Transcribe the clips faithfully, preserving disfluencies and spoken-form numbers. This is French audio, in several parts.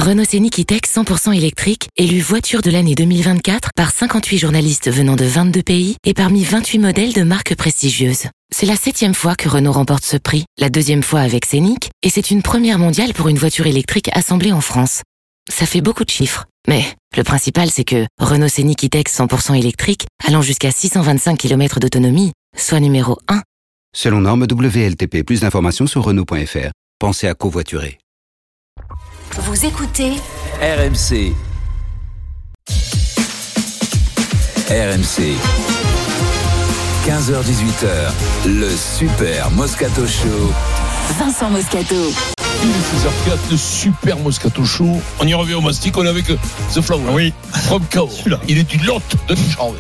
Renault Scénic E-Tech cent pour cent électrique, élu voiture de l'année deux mille vingt-quatre par cinquante-huit journalistes venant de vingt-deux pays et parmi vingt-huit modèles de marques prestigieuses. C'est la septième fois que Renault remporte ce prix, la deuxième fois avec Scénic, et c'est une première mondiale pour une voiture électrique assemblée en France. Ça fait beaucoup de chiffres, mais le principal c'est que Renault Scénic E-Tech cent pour cent électrique, allant jusqu'à six cent vingt-cinq kilomètres d'autonomie, soit numéro un. Selon norme W L T P, plus d'informations sur Renault point F R. Pensez à covoiturer. Vous écoutez R M C. R M C. quinze heures dix-huit heures, le Super Moscato Show. Vincent Moscato. Il est seize heures quatre, le Super Moscato Show. On y revient au mastic, on est avec The Flower. Oui. From Chaos. Il est du lot de Charvet.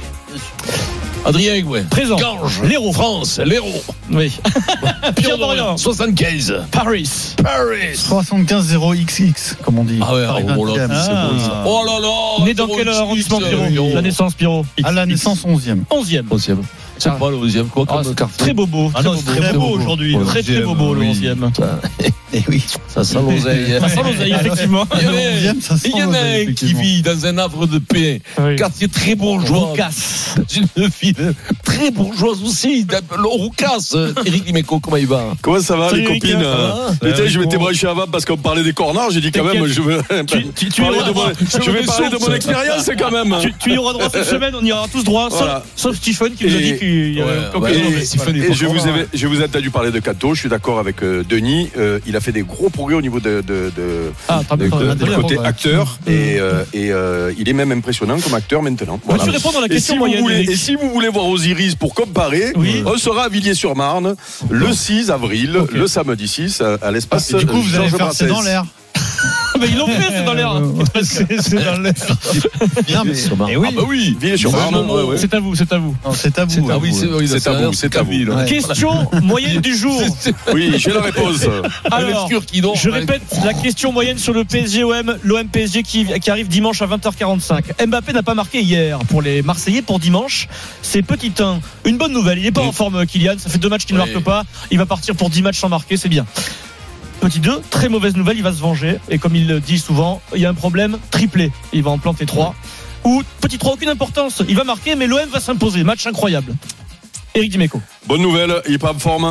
Adrien Aigouet. Présent. Gange. L'héros. France, l'héros. Oui. Pierre Dorian. soixante-quinze. Paris. Paris. soixante-quinze zéro X X, comme on dit. Ah ouais, Paris oh là, vingt-cinq. c'est beau ça. Oh là là. Né dans quel arrondissement, Pierrot? La naissance, Pierrot. À la naissance, onzième. onzième. onzième. C'est Ah. pas le onzième, quoi, Ah, comme c'est carte. très bobo. Ah non, très, très beau aujourd'hui. Ouais, Très très bobo, le oui. onzième. Eh oui. Ça sent l'oseille. Ça sent l'oseille, effectivement. Il y en a- Le onzième, ça sent il y en a l'oseille, un qui effectivement. vit dans un havre de paix, Oui. quartier très bourgeois. Roucas. Une ville très bourgeoise aussi, le Roucas. Eric Dimeco, comment il va? Comment ça va, Salut, les Eric, copines? ça va Putain, Ouais, je m'étais bon. branché avant parce qu'on parlait des cornards. J'ai dit quand même, T'inquiète. je veux Tu- tu- tu parler iras de droit. mon, je vais parler de mon expérience quand même. Tu, tu y auras droit cette semaine, on y aura tous droit, sauf, Voilà. sauf Stephen qui nous a Et- dit qu'il y avait Ouais, aucun ouais, problème. et- Stephen, il Et faut je qu'on vous, va- ai, je vous ai entendu parler de Cato. Je suis d'accord avec euh, Denis. Euh, il a fait des gros progrès au niveau de, de, de, Ah, t'as de- bien, de- t'as du bien, côté bon, bah. acteur. Et, euh, et euh, il est même impressionnant comme acteur maintenant. Voilà. Peux-tu répondre à la Et question si, vous moyenne, voulez, Eric et si vous voulez voir Osiris pour comparer, Oui. on sera à Villiers-sur-Marne le six avril, Ok. le samedi six, à, à l'espace. Ah, et du coup, vous allez Georges faire C'est Brassens. dans l'air. Mais ils l'ont fait, c'est dans l'air. C'est dans l'air. Non, mais, eh oui. Ah bah oui. Villiers-sur-Marne. Ouais, ouais, ouais. C'est à vous, c'est à vous. Non, c'est à vous. Ah oui, c'est oui, C'est à vous, c'est à vous. Ouais. Question moyenne du jour. Oui, j'ai la réponse. Alors, je répète la question moyenne sur le P S G O M, l'O M P S G qui, qui arrive dimanche à vingt heures quarante-cinq. Mbappé n'a pas marqué hier pour les Marseillais. Pour dimanche, c'est petit un. Une bonne nouvelle, il n'est pas en forme, Kylian. Ça fait deux matchs qu'il ne Oui. marque pas. Il va partir pour dix matchs sans marquer, c'est bien. Petit deux, très mauvaise nouvelle, il va se venger. Et comme il le dit souvent, il y a un problème, triplé. Il va en planter trois. Ou petit trois, aucune importance. Il va marquer, mais l'O M va s'imposer. Match incroyable. Eric Dimeco. Bonne nouvelle, il n'est pas en forme.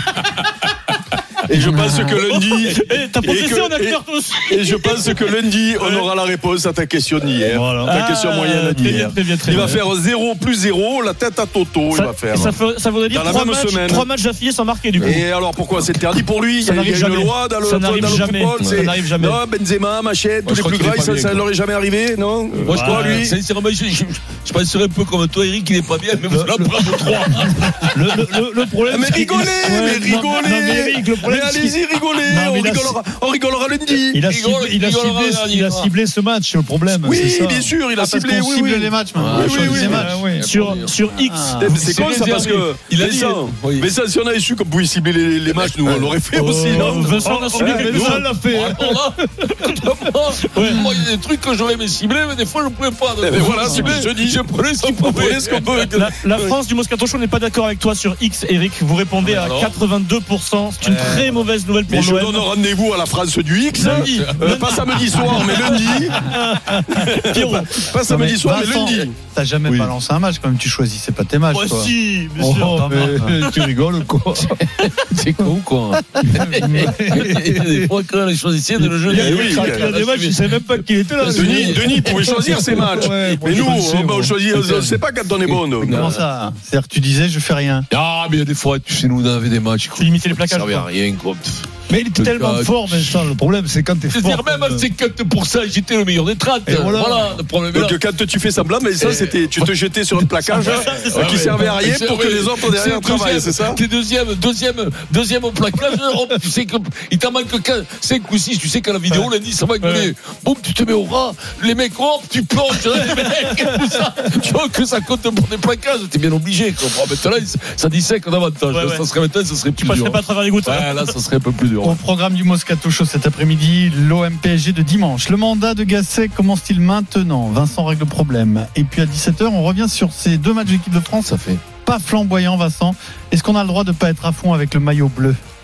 Et je pense que lundi. Eh, t'as et progressé que- en acteur toi aussi. Et je pense que lundi, on aura la réponse à ta question d'hier. Voilà. Ta question Ah, moyenne très bien, d'hier. très bien, très Il va bien. faire zéro plus zéro, la tête à Toto, il Ça, va faire. ça, fe- ça voudrait dire Dans la trois même matchs, semaine. trois matchs d'affilée sans marquer du coup. Et alors pourquoi c'est interdit pour lui? Ça Il y a, il y a n'arrive une jamais. loi dans le, Ça n'arrive dans le jamais. football. Ça c'est- n'arrive jamais. Non, Benzema, Machette, tous je les crois plus qu'il est grands, pas ça, bien, ça quoi. leur est jamais arrivé, non? Moi, je crois, Ouais. lui, sincèrement, je, je, je penserais un peu comme toi, Eric, il n'est pas bien, mais vous la prendre trois. Le, le, le, le problème. Ah, mais c'est qu'il- rigolez, Ouais, mais non, rigolez. non, mais Eric, le Mais problème, c'est allez-y, qu'il- rigolez. Non, On mais il a- rigolera, on rigolera lundi. Il a Rigole, ciblé, il a rigole, ciblé, rigole, il a rigole. ciblé ce match, c'est le problème. Oui, c'est ça. bien sûr, il a Ah, parce ciblé. qu'on Oui, cible oui. les matchs maintenant. Oui, On oui, choisit oui. les matchs. Ah, oui. Sur, sur X. Eh, mais C'est C'est con ça parce que réservé. Il a dit- Vincent, oui. Vincent, si on avait su qu'on pouvait cibler les, les matchs, nous on l'aurait fait aussi. Oh, Non Vincent a ciblé Ouais, quelque mais chose, nous, il l'a fait. Alors là, moi, il y a des trucs que j'aurais aimé cibler, mais des fois, je ne pouvais pas. Eh ben voilà, c'est ce que je dis. Je prenais ce qu'il On pouvait. prenait ce qu'on peut. La, la France du Moscato Show n'est pas d'accord avec toi sur X, Eric. Vous répondez à Alors quatre-vingt-deux pour cent. C'est une très mauvaise nouvelle pour Mais je l'O M. donne rendez-vous à la France du X. Lundi. Euh, pas samedi soir, mais lundi. Pierrot. Pas samedi soir, mais Vincent, lundi. T'as jamais Oui. balancé un match quand même, tu choisissais pas tes matchs. Moi toi. aussi, bien Oh, sûr. mais tu rigoles quoi. C'est con, quoi. Il y a des fois, quand on les choisissait de le jeu. Il y a- oui, Il y a des matchs, je savais même pas qu'il était là. Denis, Denis pouvait choisir ses matchs. Ouais, Mais nous, je sais, on, bah, on bon. choisit, on ne sait pas quand on est bon. donc. Comment ça? C'est-à-dire que tu disais je fais rien. Ah, mais il y a des fois, tu sais, nous, on avait des matchs. Tu limitais les Ça plaquages. servait à quoi. rien, quoi. Mais il était Le tellement gars- fort, Vincent. Le problème, c'est quand t'es fort. C'est-à-dire, même comme, à cinquante pour cent, j'étais le meilleur des trente. Et voilà. Voilà, le problème est là. Donc quand tu fais semblant, mais ça c'était, tu te jetais sur un plaquage Ouais, qui ouais. servait à rien C'est- pour que ouais. les autres derrière C'est travaillent, deuxième- c'est ça? T'es deuxième, deuxième, deuxième au plaquage. hop, tu sais que il t'en manque cinq ou six. Tu sais qu'à la vidéo, lundi, ça va gueuler. Boum, tu te mets au ras. Les mecs, hop, tu plonges. Les mecs, tout ça. Tu vois que ça compte pour des plaquages. T'es bien obligé. Quoi. Bon, maintenant, ça dit cinq davantage. Ouais, ouais. Ça serait maintenant, ça serait Tu plus passerais dur. pas à travers les gouttes. Ouais, là, ça serait un peu plus dur. Au programme du Moscato Show cet après-midi, l'O M P S G de dimanche. Le mandat de Gasset commence-t-il maintenant? Vincent règle le problème. Et puis à dix-sept heures, on revient sur ces deux matchs d'équipe de France. Ça fait. Pas flamboyant, Vincent. Est-ce qu'on a le droit de ne pas être à fond avec le maillot bleu?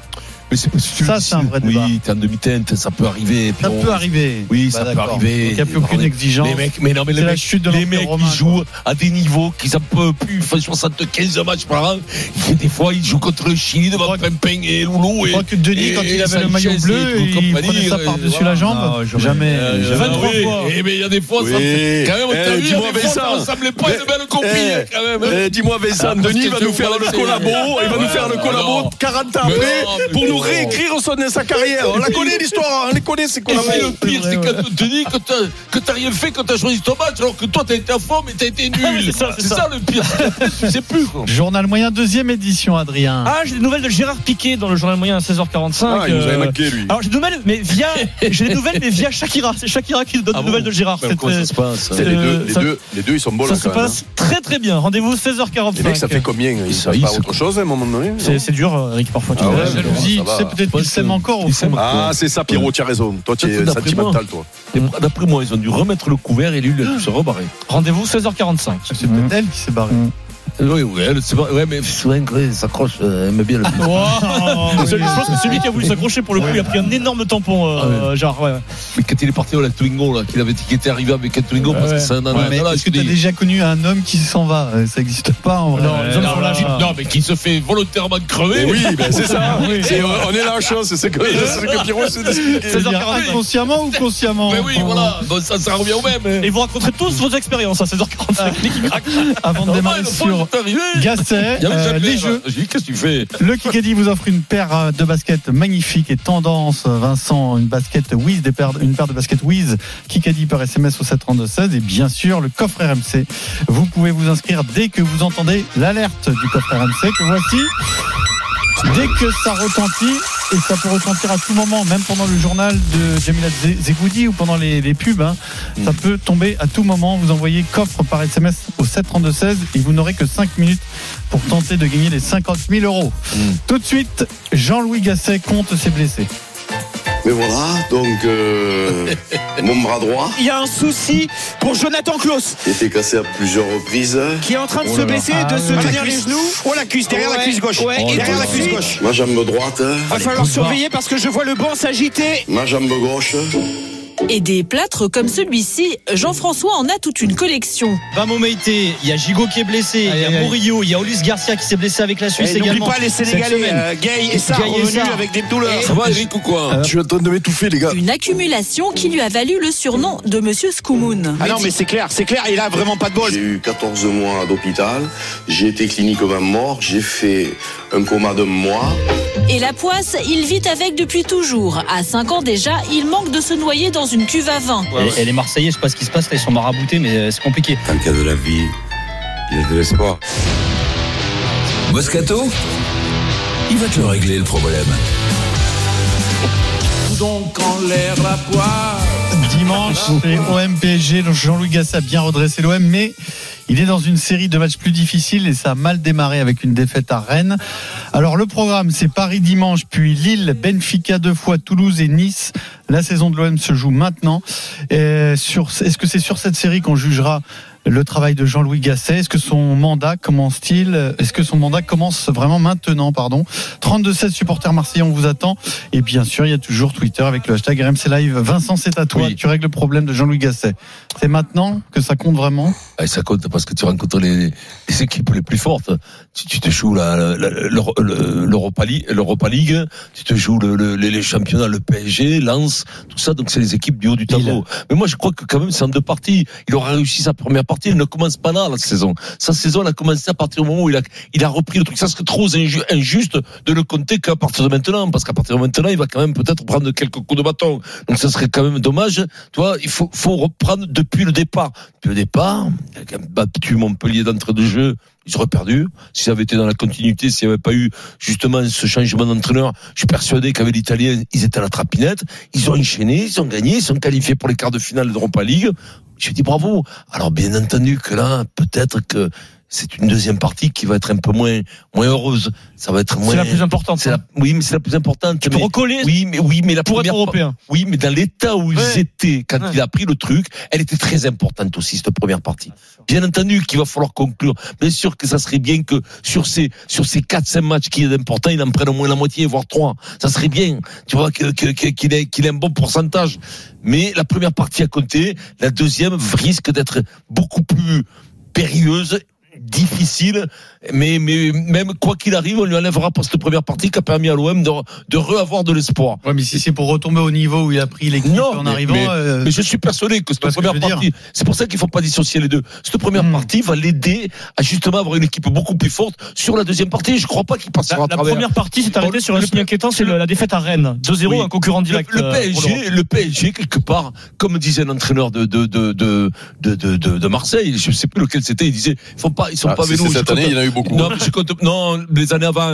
Mais c'est, c'est, Ça, c'est un vrai débat. Oui, t'es en demi-teinte, ça peut arriver. Ça on... peut arriver. Oui, bah, ça d'accord. peut arriver. Donc, il n'y a plus aucune exigence. Les mecs, mais non, mais c'est les la mecs, chute de les mecs Romain, qui jouent à des niveaux qu'ils en peuvent plus. Ils font soixante-quinze matchs par an. Et des fois, ils jouent contre le Chili devant Pimpin et Loulou. Je crois que Denis, quand il avait le maillot bleu, il prenait ça par-dessus la jambe. Jamais. vingt-trois fois. Eh, mais il y a des fois, ça, quand même, t'as vu, des fois, ça ressemblait pas à une belle copine, quand même. Dis-moi, Vincent, Denis va nous faire le collabo. Il va nous faire le collabo quarante ans après pour nous réécrire sa carrière. On la connaît l'histoire, on les connaît ces collabos. Et le pire, c'est quand tu te dis que t'as, que t'as rien fait quand t'as choisi ton match, alors que toi t'as été à fond mais t'as été nul. c'est ça, c'est c'est ça. ça le pire. Tu sais plus quoi. Journal moyen, deuxième édition, Adrien. Ah, j'ai des nouvelles de Gérard Piqué dans le journal moyen à seize heures quarante-cinq. Ah, il nous avait euh, manqué, lui. Alors j'ai des nouvelles, mais via, j'ai des nouvelles, mais via Shakira. C'est Shakira qui donne Ah des bon nouvelles de Gérard. Mais C'est comment très- ça se passe c'est- Les deux, les ça- deux, les deux, ils sont bons Ça là se quand même. passe très très bien. Rendez-vous seize heures Les quarante-cinq. mecs, ça fait combien Ils Ça savent y pas est, autre chose à un moment donné C'est, c'est dur, Eric, parfois. tu Ah vois. ouais, La jalousie, ça tu va. sais peut-être qu'ils s'aiment encore au Ils fond. s'aiment Ah, c'est ça, Pierrot, tu as raison. Toi, tu es D'après sentimental, moi. toi. D'après moi, ils ont dû remettre le couvert et lui, il a dû se rebarrer. Rendez-vous seize heures quarante-cinq. C'est peut-être elle qui s'est barrée. Oui, oui, elle, c'est pas, ouais, mais souvent, elle s'accroche, elle aime bien le but. Je pense que celui qui a voulu s'accrocher pour le coup, il a pris un énorme tampon, euh, genre, ouais. Mais quand il est parti au la Twingo, là, qu'il avait, qu'il était arrivé avec un Twingo, parce que c'est un Ouais, ananas, mais là, est-ce que je tu as dis- déjà connu un homme qui s'en va Ça n'existe pas en vrai. Non, les hommes Non, sont là. non, mais qui se fait volontairement crever. Mais oui, ben, c'est ça. Oui. C'est- On est là en chance, c'est ce que, c'est ce que Pierrot s'est expliqué. C'est-à-dire seize heures quarante-cinq. inconsciemment ou consciemment Mais oui, voilà, donc ça, ça revient au même. Et vous raconterez tous vos expériences à seize heures quarante-cinq. Qui craque. Avant de démarrer sur Gasset, euh, les jeux. J'ai dit, qu'est-ce que tu fais? Le Kikadi vous offre une paire de baskets magnifiques et tendance. Vincent, une basket Wiz, des paires, une paire de baskets Wiz. Kikadi par S M S au sept trente-deux seize. Et bien sûr, le coffre R M C. Vous pouvez vous inscrire dès que vous entendez l'alerte du coffre R M C que voici. Dès que ça retentit, et ça peut retentir à tout moment, même pendant le journal de Jamila Zegoudi ou pendant les, les pubs, hein, ça peut tomber à tout moment. Vous envoyez coffre par S M S au sept trente-deux seize et vous n'aurez que cinq minutes pour tenter de gagner les cinquante mille euros. Mm. Tout de suite, Jean-Louis Gasset compte ses blessés. Mais voilà, donc euh, mon bras droit Il y a un souci pour Jonathan Klaus était cassé à plusieurs reprises. qui est en train de Oh se là là. blesser, Ah de se oui. tenir les genoux. Oh la cuisse, derrière Ouais, la cuisse gauche. ouais, Oh, et derrière la ensuite, cuisse gauche. ma jambe droite, Va falloir surveiller parce que je vois le banc s'agiter. ma jambe gauche. Et des plâtres comme celui-ci, Jean-François en a toute une collection. Vamo Meïté, il y a Gigot qui est blessé, il y a Murillo, il y a Olis Garcia qui s'est blessé avec la Suisse Et n'oublie également. pas les cette Sénégalais, semaine. euh, Gay et Sarr Gay et revenus Sarr. avec des douleurs. Ça va, Eric, ou quoi? Je suis en train de m'étouffer, les gars. Une accumulation qui lui a valu le surnom de Monsieur Skoumoun. Ah non, mais c'est clair, c'est clair, il a vraiment pas de bol. J'ai eu quatorze mois d'hôpital, j'ai été cliniquement mort, j'ai fait un coma de mois. Et la poisse, il vit avec depuis toujours. À cinq ans déjà, il manque de se noyer dans une cuve à vin. Elle, elle est Marseillaise, je sais pas ce qui se passe, là, ils sont maraboutés, mais c'est compliqué. Tant qu'il y a de la vie, il y a de l'espoir. Moscato, il va te le régler le problème. Donc en l'air la poire. Dimanche, c'est O M P S G. Jean-Louis Gasset a bien redressé l'O M, mais il est dans une série de matchs plus difficiles et ça a mal démarré avec une défaite à Rennes. Alors le programme, c'est Paris dimanche, puis Lille, Benfica deux fois, Toulouse et Nice. La saison de l'O M se joue maintenant. Et sur, est-ce que c'est sur cette série qu'on jugera le travail de Jean-Louis Gasset? Est-ce que son mandat commence-t-il Est-ce que son mandat commence vraiment maintenant, pardon? trente-deux seize supporters marseillais, on vous attend. Et bien sûr, il y a toujours Twitter avec le hashtag R M C Live. Vincent, c'est à toi. Oui. Tu règles le problème de Jean-Louis Gasset. C'est maintenant que ça compte vraiment? Ah, ça compte parce que tu rencontres les, les équipes les plus fortes. Tu, tu te joues la, la, la, le, l'Europa League, l'Europa League, tu te joues le, le, les championnats, le P S G, Lens, tout ça. Donc c'est les équipes du haut du tableau. Mais moi je crois que quand même c'est en deux parties. Il aura réussi sa première partie. Il ne commence pas là la saison. Sa saison elle a commencé à partir du moment où il a, il a repris le truc. Ça serait trop injuste de le compter qu'à partir de maintenant, parce qu'à partir de maintenant il va quand même peut-être prendre quelques coups de bâton. Donc ça serait quand même dommage. Tu vois, il faut, faut reprendre depuis le départ. Depuis le départ, il a quand même battu Montpellier d'entrée de jeu. Ils auraient perdu. S'ils avaient été dans la continuité, s'il n'y avait pas eu justement ce changement d'entraîneur, je suis persuadé qu'avec l'Italien, ils étaient à la trapinette. Ils ont enchaîné, ils ont gagné, ils sont qualifiés pour les quarts de finale de l'Europa League. Je dis bravo. Alors bien entendu que là, peut-être que c'est une deuxième partie qui va être un peu moins, moins heureuse. Ça va être moins. C'est la plus importante. C'est la, oui, mais c'est la plus importante. Tu peux recoller. Oui, mais, oui, mais la pour première. Être européen. Oui, mais dans l'état où ils ouais. étaient, quand ouais. il a pris le truc, elle était très importante aussi, cette première partie. Bien entendu qu'il va falloir conclure. Bien sûr que ça serait bien que sur ces, sur ces quatre, cinq matchs qui est important, il en prenne au moins la moitié, voire trois. Ça serait bien. Tu vois, que, que, que, qu'il ait, qu'il ait un bon pourcentage. Mais la première partie a compté. La deuxième risque d'être beaucoup plus périlleuse, difficile, mais, mais même quoi qu'il arrive, on lui enlèvera pas cette première partie qui a permis à l'O M de, de re-avoir de l'espoir. Ouais, mais si c'est pour retomber au niveau où il a pris l'équipe non, en mais, arrivant. Mais, euh... mais je suis persuadé que cette première que partie, c'est pour ça qu'il faut pas dissocier les deux. Cette première mmh. partie va l'aider à justement avoir une équipe beaucoup plus forte sur la deuxième partie. Je crois pas qu'il passera la, à travers. La première partie s'est arrêtée sur un signe inquiétant, c'est le, la défaite à Rennes. deux zéro, oui. Un concurrent direct. Le, le P S G, le P S G, quelque part, comme disait l'entraîneur de, de, de, de, de, de, de, de Marseille, je sais plus lequel c'était, il disait, ils font pas, ils sont ah, pas avec nous. Cette année, il y en a eu beaucoup. Non, je compte, non, les années avant,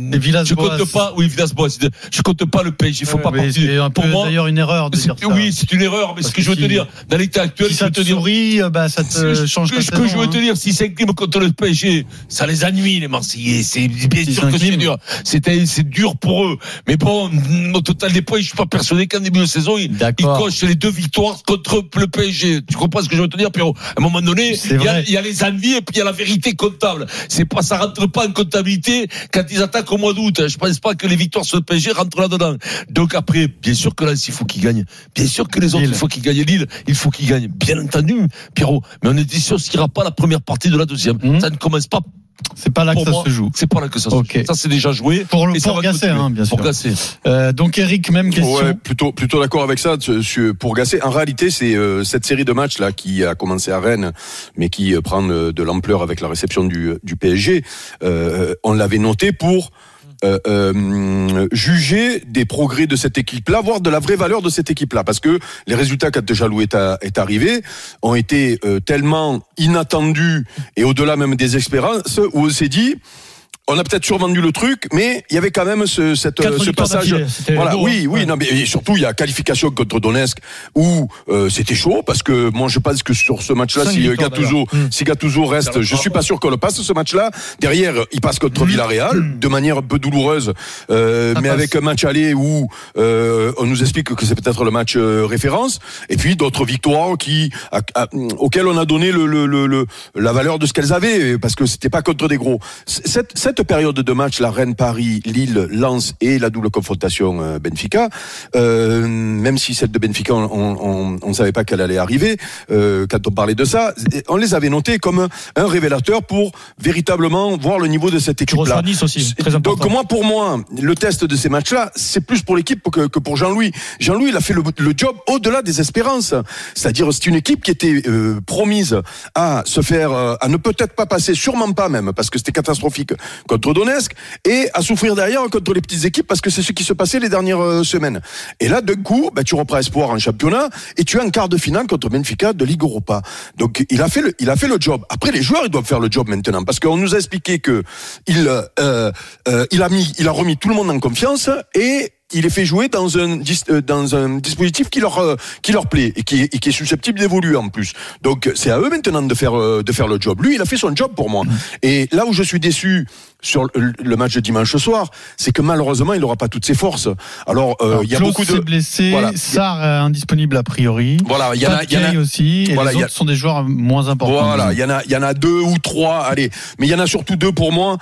je compte pas, oui, Villas-Boas, je compte pas le P S G, il faut ouais, pas partir. C'est un peu, pour moi, d'ailleurs une erreur de dire ça. Oui, c'est une erreur, mais ce que je veux te dire, dans l'état actuel, si ça te sourit, bah, ça te change ta saison. Ce que je veux te dire, si c'est incline contre le P S G, ça les ennuie, les Marseillais. C'est bien sûr que c'est dur. C'est, c'est dur pour eux. Mais bon, au total des points, je suis pas persuadé qu'en début de saison, ils, ils cochent les deux victoires contre le P S G. Tu comprends ce que je veux te dire, Pierrot? À un moment donné, il y a, il y a les envies et puis il y a la vérité comptable. C'est pas, ça rentre pas en comptabilité quand ils attaquent au mois d'août. Je pense pas que les victoires sur le P S G rentrent là-dedans. Donc après, bien sûr que là, il faut qu'ils gagnent. Bien sûr que les autres, Lille. il faut qu'ils gagnent. Lille, il faut qu'ils gagnent. Bien entendu, Pierrot. Mais on est dissociera pas la première partie de la deuxième. Mmh. Ça ne commence pas. C'est pas là pour que ça moi, se joue. C'est pas là que ça okay. se joue. Ça, c'est déjà joué. Pour, le, et pour Gasset, hein, bien sûr. Pour Gasset. Euh, donc, Eric, même question. Ouais, plutôt, plutôt d'accord avec ça. Pour Gasset, en réalité, c'est euh, cette série de matchs là qui a commencé à Rennes, mais qui euh, prend de, de l'ampleur avec la réception du, du P S G. Euh, on l'avait noté pour Euh, euh, juger des progrès de cette équipe-là, voire de la vraie valeur de cette équipe-là, parce que les résultats quand Jalou est, à, est arrivé ont été euh, tellement inattendus et au-delà même des espérances où on s'est dit on a peut-être survendu le truc, mais il y avait quand même ce, cette, ce passage. Voilà, beau, oui, oui, ouais. non, mais surtout il y a qualification contre Donetsk où euh, c'était chaud parce que moi je pense que sur ce match-là, si Gattuso, mmh. si Gattuso reste, je suis pas sûr qu'on le passe ce match-là. Derrière, il passe contre mmh. Villarreal mmh. de manière un peu douloureuse, euh, mais passe. Avec un match aller où euh, on nous explique que c'est peut-être le match euh, référence, et puis d'autres victoires qui à, à, auxquelles on a donné le, le, le, le la valeur de ce qu'elles avaient parce que c'était pas contre des gros. Cette, cette période de match, la Rennes, Paris, Lille, Lens et la double confrontation euh, Benfica, euh, même si celle de Benfica, on ne savait pas qu'elle allait arriver, euh, quand on parlait de ça, on les avait notés comme un révélateur pour véritablement voir le niveau de cette équipe-là. Nice aussi, très important. Donc moi, pour moi, le test de ces matchs-là, c'est plus pour l'équipe que, que pour Jean-Louis. Jean-Louis, il a fait le, le job au-delà des espérances. C'est-à-dire, c'est une équipe qui était euh, promise à se faire, euh, à ne peut-être pas passer, sûrement pas même, parce que c'était catastrophique contre Donetsk, et à souffrir derrière contre les petites équipes parce que c'est ce qui se passait les dernières euh, semaines. Et là, d'un coup, bah, tu reprends espoir en championnat et tu es en quart de finale contre Benfica de Ligue Europa. Donc, il a fait le, il a fait le job. Après, les joueurs, ils doivent faire le job maintenant parce qu'on nous a expliqué que il, euh, euh, il a mis, il a remis tout le monde en confiance et il est fait jouer dans un dans un dispositif qui leur qui leur plaît et qui, et qui est susceptible d'évoluer en plus. Donc c'est à eux maintenant de faire de faire le job. Lui, il a fait son job pour moi. Et là où je suis déçu sur le match de dimanche soir, c'est que malheureusement, il n'aura pas toutes ses forces. Alors, euh, il y a Klaus beaucoup de blessés, voilà. Sarr euh, indisponible a priori. Voilà, il y en a, il y en a aussi. Et voilà, les autres a, sont des joueurs moins importants. Voilà, il y en a, il y en a deux ou trois. Allez, mais il y en a surtout deux pour moi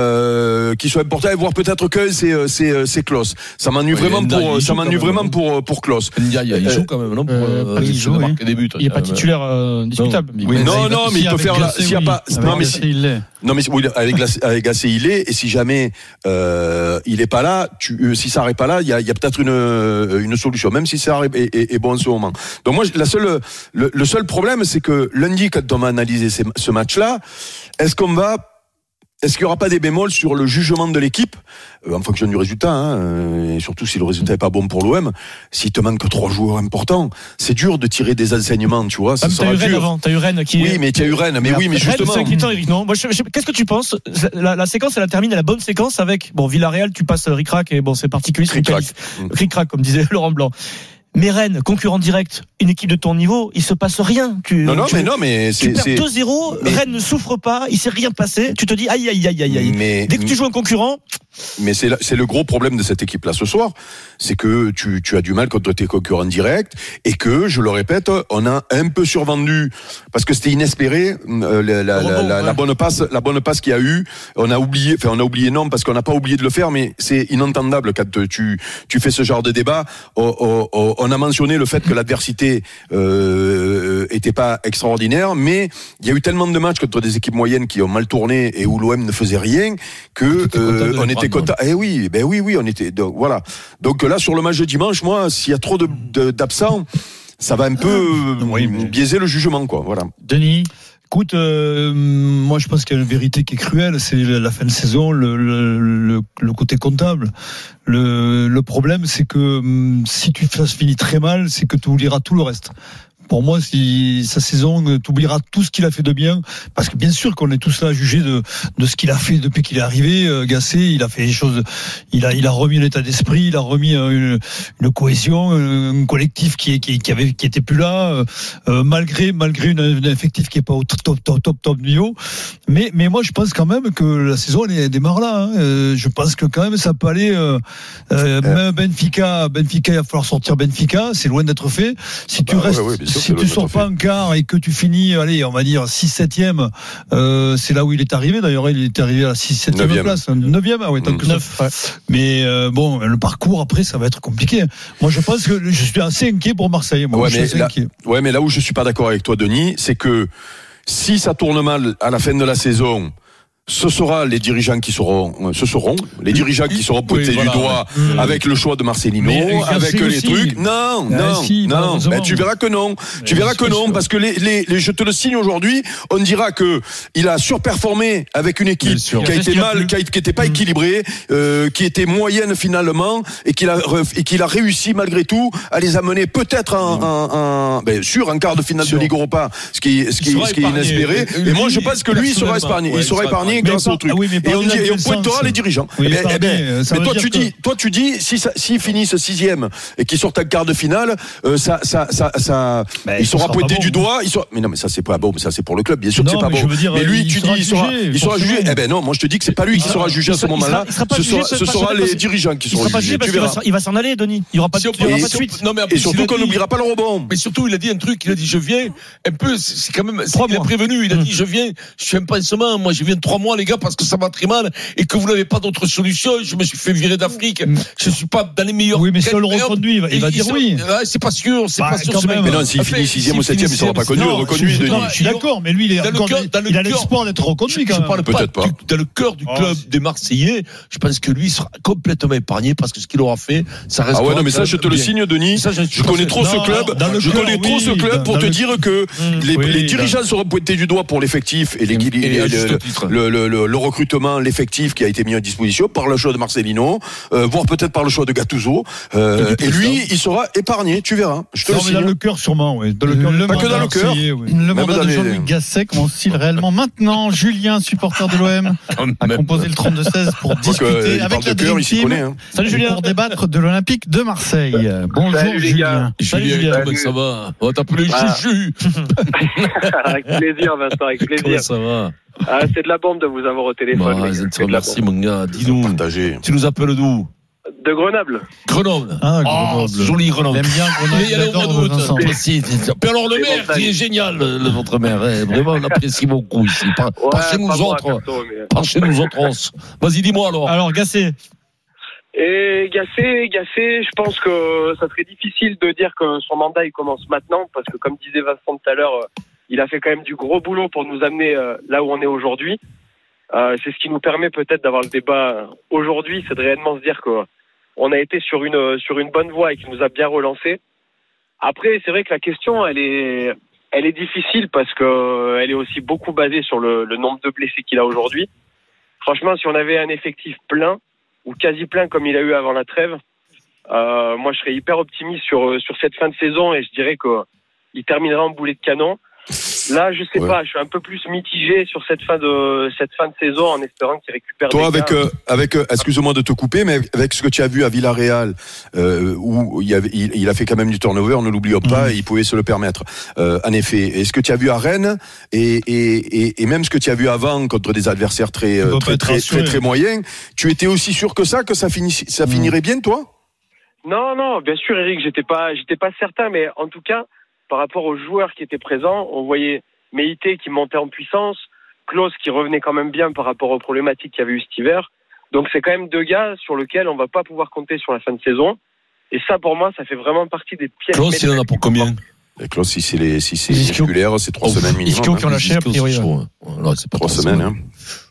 euh, qui sont importants. Et voire peut-être que c'est c'est c'est Klaus. Ça m'ennuie ouais, vraiment Ndiaye, pour ça m'ennuie vraiment même. pour pour Klaus. Ndiaye, il joue quand même, non? Pour, euh, il joue. Oui. Des il n'est pas titulaire euh, discutable. Non, oui, non, non, mais il peut faire la. S'il y a pas, non, mais non, mais oui, avec avec Gasset, il est. Et si jamais Euh, il est pas là, tu, si Sarr est pas là, il y a, y a peut-être une une solution, même si Sarr est, est, est bon en ce moment. Donc moi, la seule, le, le seul problème, c'est que lundi, quand on va analyser ces, ce match-là, est-ce qu'on va Est-ce qu'il n'y aura pas des bémols sur le jugement de l'équipe euh, en fonction du résultat, hein, euh, et surtout si le résultat n'est pas bon pour l'O M, s'il te manque trois joueurs importants, c'est dur de tirer des enseignements, tu vois. Ça ah, sera t'as eu Rennes dur. avant, t'as eu Rennes qui. Oui, mais tu as eu Rennes, mais, mais oui, mais Rennes, justement. C'est inquiétant, Eric. Non, moi, je, je, qu'est-ce que tu penses la, la séquence, elle a terminé, la bonne séquence avec bon Villarreal, tu passes ric-rac et bon, c'est particulier, c'est ric-rac, ric-rac comme disait Laurent Blanc. Mais Rennes, concurrent direct, une équipe de ton niveau, il se passe rien. Tu, non, non, tu, mais non, mais tu c'est, perds c'est... deux zéro, mais... Rennes ne souffre pas, il s'est rien passé. Tu te dis aïe aïe aïe aïe aïe. Mais... Dès que tu joues un concurrent. Mais c'est, la, c'est le gros problème de cette équipe-là ce soir, c'est que tu, tu as du mal contre tes concurrents directs et que, je le répète, on a un peu survendu parce que c'était inespéré euh, la, la, la, la, la bonne passe, la bonne passe qu'il y a eu. On a oublié, enfin on a oublié non parce qu'on n'a pas oublié de le faire, mais c'est inentendable quand tu tu fais ce genre de débat. On, on, on a mentionné le fait que l'adversité euh, était pas extraordinaire, mais il y a eu tellement de matchs contre des équipes moyennes qui ont mal tourné et où l'O M ne faisait rien que euh, on était content. Eh oui, ben oui, oui, on était. Donc voilà. Donc là, sur le match de dimanche, moi, s'il y a trop de, de, d'absents, ça va un peu oui, mais... biaiser le jugement, quoi. Voilà. Denis. Écoute, euh, moi je pense qu'il y a une vérité qui est cruelle, c'est la fin de saison, le, le, le, le côté comptable. Le, le problème, c'est que si tu ça se finit très mal, c'est que tu oublieras tout le reste. Pour moi, si sa saison, tu oublieras tout ce qu'il a fait de bien, parce que bien sûr qu'on est tous là à juger de, de ce qu'il a fait depuis qu'il est arrivé. Euh, Gasset, il a fait des choses, il a, il a remis un état d'esprit, il a remis une, une cohésion, un collectif qui, qui, qui avait, qui était plus là, euh, malgré, malgré une, une effectif qui est pas au top, top, top, top niveau. Mais, mais moi, je pense quand même que la saison, elle, elle démarre là. Hein. Euh, je pense que quand même, ça peut aller. Euh, euh, même Benfica, Benfica, il va falloir sortir Benfica. C'est loin d'être fait. Si tu bah, restes. Ouais, ouais, Si tu sors pas en quart et que tu finis, allez, on va dire six septième, euh, c'est là où il est arrivé. D'ailleurs, il est arrivé à la six septième place, neuvième, ah ouais, tant mmh. que neuf. Ouais. Mais euh, bon, le parcours après, ça va être compliqué. Moi, je pense que je suis assez inquiet pour Marseille. Moi, ouais, je mais suis assez là, inquiet. Ouais, mais là où je suis pas d'accord avec toi, Denis, c'est que si ça tourne mal à la fin de la saison, ce sera les dirigeants qui seront, ce seront les dirigeants qui seront pointés oui, voilà, du doigt ouais. avec le choix de Marcelino, mais avec les aussi. trucs. Non, non, ah, si, non. Ben, tu verras que non. Mais tu verras que non, sûr. Parce que les, les, les, je te le signe aujourd'hui, on dira que il a surperformé avec une équipe qui a été mal, qui, a, qui était pas mmh. équilibrée, euh, qui était moyenne finalement, et qu'il a et qu'il a réussi malgré tout à les amener peut-être en, mmh. en, en ben, sûr en quart de finale sûr. de Ligue Europa, ce qui, ce qui, ce qui est inespéré. Et, et moi, je pense que lui, il sera épargné. Il sera épargné grâce au truc. Oui, et on, dit, et on pointera les dirigeants. Oui, eh ben, eh ben, mais toi tu, que... dis, toi, tu dis, si ça, s'ils finissent sixième et qu'ils sortent en quart de finale, euh, ça, ça, ça, ça, bah, il sera pointé du bon, doigt. Il sera... Mais non, mais ça, c'est pas bon. Mais ça, c'est pour le club. Bien sûr non, que c'est pas bon. Dire, mais lui, tu dis, il sera, il sera jugé. Eh ben non, moi, je te dis que c'est pas lui qui sera jugé à ce moment-là. Ce sera les dirigeants qui seront jugés. Tu verras. Il va s'en aller, Denis. Il y aura pas de suite. Et surtout qu'on n'oubliera pas le rebond. Mais surtout, il a dit un truc. Il a dit, je viens un peu. C'est quand même. Il a prévenu. Il a dit, je viens. Je suis un pansement. Moi, je viens trois mois, les gars, parce que ça va très mal et que vous n'avez pas d'autre solution. Je me suis fait virer d'Afrique. Je suis pas dans les meilleurs. Oui, mais si on le reconduit, il va, il va dire oui. C'est pas sûr. C'est bah, pas sûr. Même. Mais non, s'il finit sixième ou septième, il sera pas connu, reconduit. Je suis d'accord, mais lui, il est encore, il a l'espoir d'être reconduit quand même. Peut-être pas. Dans le cœur du club des Marseillais, je pense que lui sera complètement épargné parce que ce qu'il aura fait, ça reste. Ah ouais, non, mais ça, je te le signe, Denis. Je connais trop ce club. Je connais trop ce club pour te dire que les dirigeants seront pointés du doigt pour l'effectif et le recrutement, l'effectif qui a été mis à disposition par le choix de Marcelino, euh, voire peut-être par le choix de Gattuso. Euh, et lui, il sera épargné, tu verras. Je te non, le mais dans le cœur, sûrement, oui. Dans le cœur, le pas que dans le cœur. Oui. Le mandat de Jean-Louis Gasset commence-t-il réellement maintenant? Julien, supporter de l'O M, a composé le trente-deux seize pour discuter avec la Dream Team. Connaît, hein. Salut Julien. Pour débattre de l'Olympique de Marseille. Bonjour Salut, Julien. Salut Julien. Salut. Ça va? On va t'appeler ah. Juju. Avec plaisir, Vincent, avec plaisir. Comment ça va? Ah, c'est de la bombe de vous avoir au téléphone. Bah, c'est merci mon gars. Dis-nous, tu nous appelles d'où? De Grenoble. Grenoble. Ah, Grenoble. Oh, joli Grenoble. J'aime bien Grenoble. Mais il y a le mois d'août. Puis alors le maire, qui est génial, le, votre maire. Hein, vraiment, on l'apprécie beaucoup ici. Pas, ouais, pas chez nous pas autres. Moi, perso, mais... Pas chez nous autres. Vas-y, dis-moi alors. Alors, Gasset. Et Gasset, Gasset, je pense que ça serait difficile de dire que son mandat il commence maintenant, parce que comme disait Vincent tout à l'heure, il a fait quand même du gros boulot pour nous amener là où on est aujourd'hui. Euh, c'est ce qui nous permet peut-être d'avoir le débat aujourd'hui, c'est de réellement se dire qu'on a été sur une sur une bonne voie et qu'il nous a bien relancé. Après, c'est vrai que la question, elle est elle est difficile parce que elle est aussi beaucoup basée sur le, le nombre de blessés qu'il a aujourd'hui. Franchement, si on avait un effectif plein ou quasi plein comme il a eu avant la trêve, euh, moi je serais hyper optimiste sur sur cette fin de saison et je dirais que il terminera en boulet de canon. Là, je sais Ouais. pas, je suis un peu plus mitigé sur cette fin de cette fin de saison en espérant qu'il récupère. Toi, des avec, gars. euh, avec, euh, excuse-moi de te couper, mais avec ce que tu as vu à Villarreal, euh, où il, y avait, il, il a fait quand même du turnover, ne l'oublions pas, Mmh. et il pouvait se le permettre. Euh, en effet, et ce que tu as vu à Rennes, et, et, et, et même ce que tu as vu avant contre des adversaires très, Tu euh, vas très, pas être très, rassuré. très, très moyens, tu étais aussi sûr que ça, que ça, finit, ça Mmh. finirait bien, toi? Non, non, bien sûr, Eric, j'étais pas, j'étais pas certain, mais en tout cas, par rapport aux joueurs qui étaient présents, on voyait Meïté qui montait en puissance, Klose qui revenait quand même bien par rapport aux problématiques qu'il y avait eu cet hiver. Donc c'est quand même deux gars sur lesquels on va pas pouvoir compter sur la fin de saison. Et ça, pour moi, ça fait vraiment partie des pièces. Klaus, il en a pour combien? Et Klaus, si c'est les, si c'est Les ischios. musculaire, c'est trois Oh, semaines minimum. ischios hein. qui ont lâché, a priori. ouais. Voilà, c'est pas Trois semaines, hein.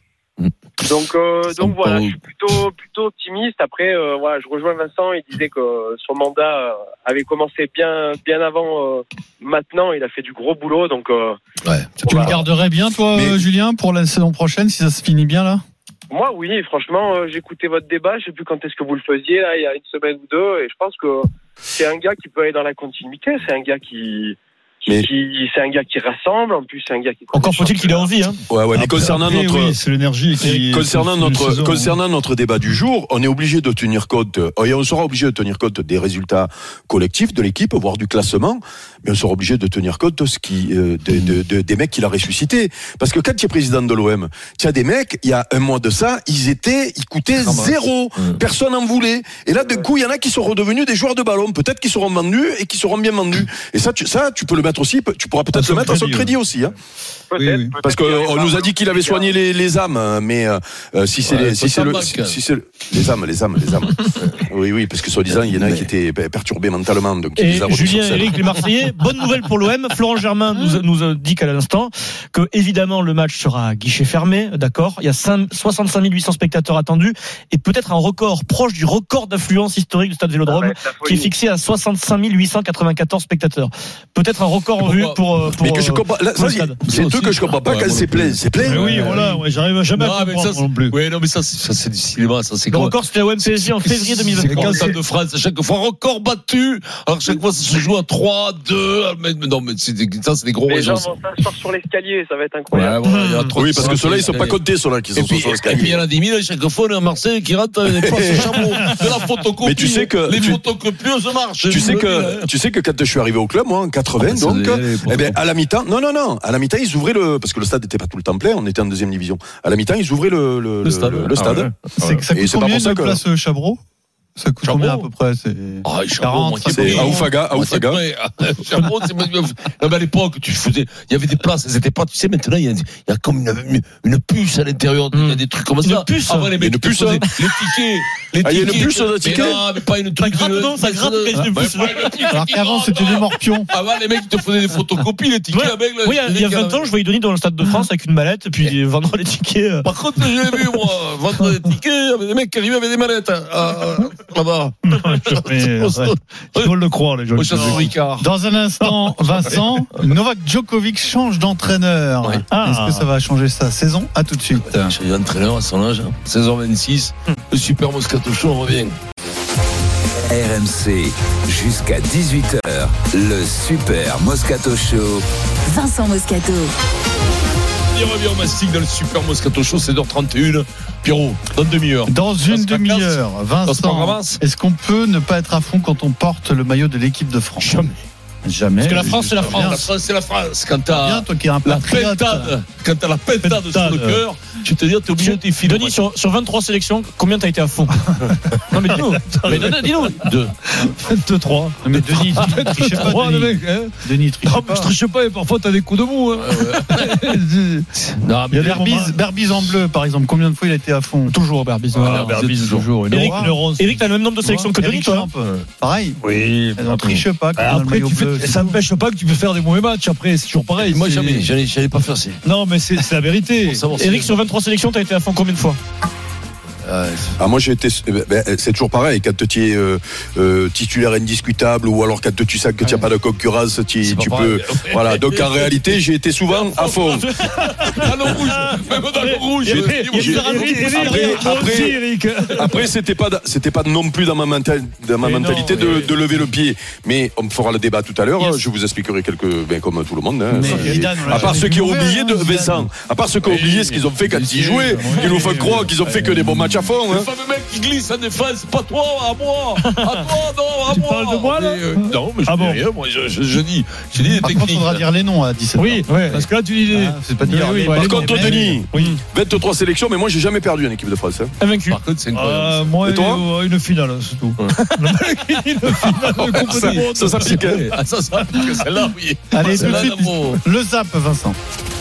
Donc, euh, Ça donc me voilà, parle. je suis plutôt, plutôt optimiste. Après, euh, voilà, je rejoins Vincent. Il disait que son mandat euh, avait commencé bien, bien avant. Euh, maintenant, il a fait du gros boulot. Donc, euh, Ouais. Tu le garderais bien, toi, Mais- euh, Julien, pour la saison prochaine, si ça se finit bien là? moi, oui, franchement, euh, j'écoutais votre débat. Je sais plus quand est-ce que vous le faisiez, là, il y a une semaine ou deux, et je pense que c'est un gars qui peut aller dans la continuité. C'est un gars qui, qui, Mais- qui- c'est un gars qui rassemble. En plus, c'est un gars qui. Encore faut-il qu'il ait envie. Hein. Ouais, ouais, mais Après- concernant après, notre. oui, c'est l'énergie qui. Concernant c'est une notre, saison, concernant notre débat du jour, on est obligé de tenir compte, euh, et on sera obligé de tenir compte des résultats collectifs de l'équipe, voire du classement, mais on sera obligé de tenir compte de ce qui, euh, de, de, de- des mecs qu'il a ressuscités. Parce que quand tu es président de l'O M, tu as des mecs, il y a un mois de ça, ils étaient, ils coûtaient zéro. Personne en voulait. Et là, d'un coup, il y en a qui sont redevenus des joueurs de ballon. Peut-être qu'ils seront vendus et qui seront bien vendus. Et ça, tu, ça, tu peux le mettre aussi, tu pourras peut-être son le mettre à son crédit, crédit aussi, hein. Peut-être, Oui, oui. peut-être Parce qu'il qu'on arrivera nous a à- dit qu'il avait soigné les, les âmes, hein, mais euh, euh, si c'est Ouais, les, si ça c'est le, manque. si, si c'est le- les âmes, les âmes, les âmes. oui, oui, parce que soi-disant il y en a qui étaient per- perturbés mentalement, donc il Et les a remis sur Julien, scène. Eric, les Marseillais, bonne nouvelle pour l'O M. Florent Germain nous, a- nous a dit qu'à l'instant que évidemment le match sera à guichet fermé, d'accord. Il y a cinq- soixante-cinq mille huit cents spectateurs attendus et peut-être un record proche du record d'affluence historique du Stade Ça Vélodrome, va être la folie. qui est fixé à soixante-cinq mille huit cent quatre-vingt-quatorze spectateurs. Peut-être un record en vue Pourquoi pour, euh, pour Mais que je euh, comprends, là, pour le ça, stade. c'est un truc que je comprends pas Ouais, quand moi c'est non plus. plein, c'est plein. Mais oui, voilà, ouais, j'arrive jamais Non, à mais comprendre ça, non plus. ouais, non, mais ça, c'est- ça, c'est du cinéma, ça, c'est Le comme- record c'était O M P S G en février deux mille C'est vingt-trois. comme ça de France, à chaque fois record battu. Alors chaque fois ça se joue à trois, deux. Mais, mais non, mais c'est des, ça c'est des gros Les gens régions. vont s'asseoir sur l'escalier, ça va être Ouais, incroyable. voilà, il y a trop Oui, de parce que ça, ceux-là, ils sont c'est- pas comptés, ceux-là, qui Et sont puis, sur le et puis il y en a dix mille, chaque fois on est à Marseille qui rentre des places chameau, de la photocopie. Mais tu sais que- les tu- photocopieuses marchent. Tu je sais vous le dis, que, hein. tu sais que quand je suis arrivé au club, moi, en quatre-vingts, Ah, ça donc, devait aller pour eh ben, toi. à la mi-temps, non, non, non, à la mi-temps, ils ouvraient le, parce que le stade n'était pas tout le temps plein, on était en deuxième division. À la mi-temps, ils ouvraient le, le, Le stade. le, le stade. Ah ouais. C'est, ça Et coûte c'est pas combien pour ça une que- place euh, Chabreau? Ça coûte Chabreau combien à peu près? C'est Ah, Chabreau, quarante, moitié C'est prix. à Oufaga, à Moitié Oufaga. prix. Chabreau, c'est non, mais à l'époque, tu faisais, il y avait des places, elles étaient pas, tu sais, maintenant, il y a, il y a comme une, une, une puce à l'intérieur, il y a des trucs comme Une ça. puce Avant, les mecs, Une ils te puce, faisaient hein. les tickets, les Ah, il y a une tickets. puce dans le ticket? Mais non, mais pas une truc. gratte, non, ça gratte quand il y a une Ouais, puce. pas une puce Alors qui qu'avant, gratte, c'était des non. morpions. Avant, les mecs, ils te faisaient des photocopies, les tickets Ouais. avec le. Oui, il y a vingt ans, je voyais Denis dans le Stade de France avec une mallette et puis vendre les tickets. euh. Par contre, j'ai vu, moi, vendre des tickets, il y avait des mecs qui arrivaient avec des mallettes, ah, là-bas. Mais, ouais, il faut le croire, les gens. Au Château Ricard. Dans un instant, Vincent, Novak Djokovic change d'entraîneur. Ouais. Est-ce que ça va changer sa saison? À tout de suite. J'ai un entraîneur à son âge, hein. seize heures vingt-six, le Super Moscato Show revient. R M C, jusqu'à dix-huit heures, le Super Moscato Show. Vincent Moscato. Il revient au mastic dans le Super Moscato Show, seize heures trente et une. Pierrot, dans une demi-heure. Dans une se fracasse. demi-heure, Ça se Vincent, ramasse. est-ce qu'on peut ne pas être à fond quand on porte le maillot de l'équipe de France? Jamais. Jamais. Parce que la France, c'est la J'espère France. La France, c'est la France. Quand Bien, t'as toi qui es un la patriote. pentade, quand t'as la pentade sur le cœur, tu te dis, t'es obligé de t'y filer. Denis, sur, sur vingt-trois sélections, combien t'as été à fond? Non, mais dis-nous. Mais donne- dis-nous. Deux. vingt-trois. Non, mais Denis, tu triches pas. trois, le Denis, mec, hein. Denis triche Non, mais pas. je triche pas, et parfois t'as des coups de mou, hein. Non, Il y a mais Berbiz, Berbiz en bleu, par exemple. Combien de fois il a été à fond? Toujours Berbise. Ah, Berbise, toujours. toujours. Une Eric, aura. Eric, t'as le même nombre de sélections que Denis, Eric toi? Champ, pareil. Oui. On triche pas. quand on a le Après, maillot tu bleu, fais, c'est ça tout. n'empêche pas que tu peux faire des mauvais matchs. Après, c'est toujours pareil. moi, c'est- jamais, j'allais, j'allais pas faire ça. Non, mais c'est c'est la vérité. Pour savoir si- Eric, sur vingt-trois sélections, t'as été à fond combien de fois? Ah, moi, j'ai été. Ben, c'est toujours pareil. Quand tu es euh, euh, titulaire indiscutable ou alors quand tu sais que tu n'as pas de concurrence, tu, tu peux. Voilà. Donc en réalité, j'ai été souvent à fond. Dans le rouge, même dans le rouge. Après, après, après, c'était pas, c'était pas non plus dans ma, mental, dans ma mentalité non, de, de lever le pied. Mais on fera le débat tout à l'heure. Yes. Je vous expliquerai quelques, ben, comme tout le monde. Hein. Et, Zidane, à part ceux qui ont oublié de Vincent, à part ceux qui ont oublié ce qu'ils ont fait quand ils jouaient, ils nous font croire qu'ils ont fait que des bons matchs à fond. Le fameux mec qui glisse en défense, pas toi, à moi, à toi, non, à tu moi. Tu parles de moi là euh, Non, mais je ah dis bon. rien. Moi, je, je, je dis, je dis des Par techniques. contre, il faudra dire les noms à dix-sept heures. Oui, ouais. Parce que là, tu dis. Ah, c'est pas dire. Oui, Oui, oui, Par contre, mais, Denis, oui. vingt-trois sélections, mais moi, j'ai jamais perdu en équipe de France. Hein. Invaincu. Par contre, c'est incroyable. Euh, moi, et toi une, une finale, c'est tout. Ouais. une finale de Coupe ça, du Monde. ça s'applique. Ah, ça s'applique, celle-là, oui. Allez, tout de Celle-là, suite, le zap, Vincent.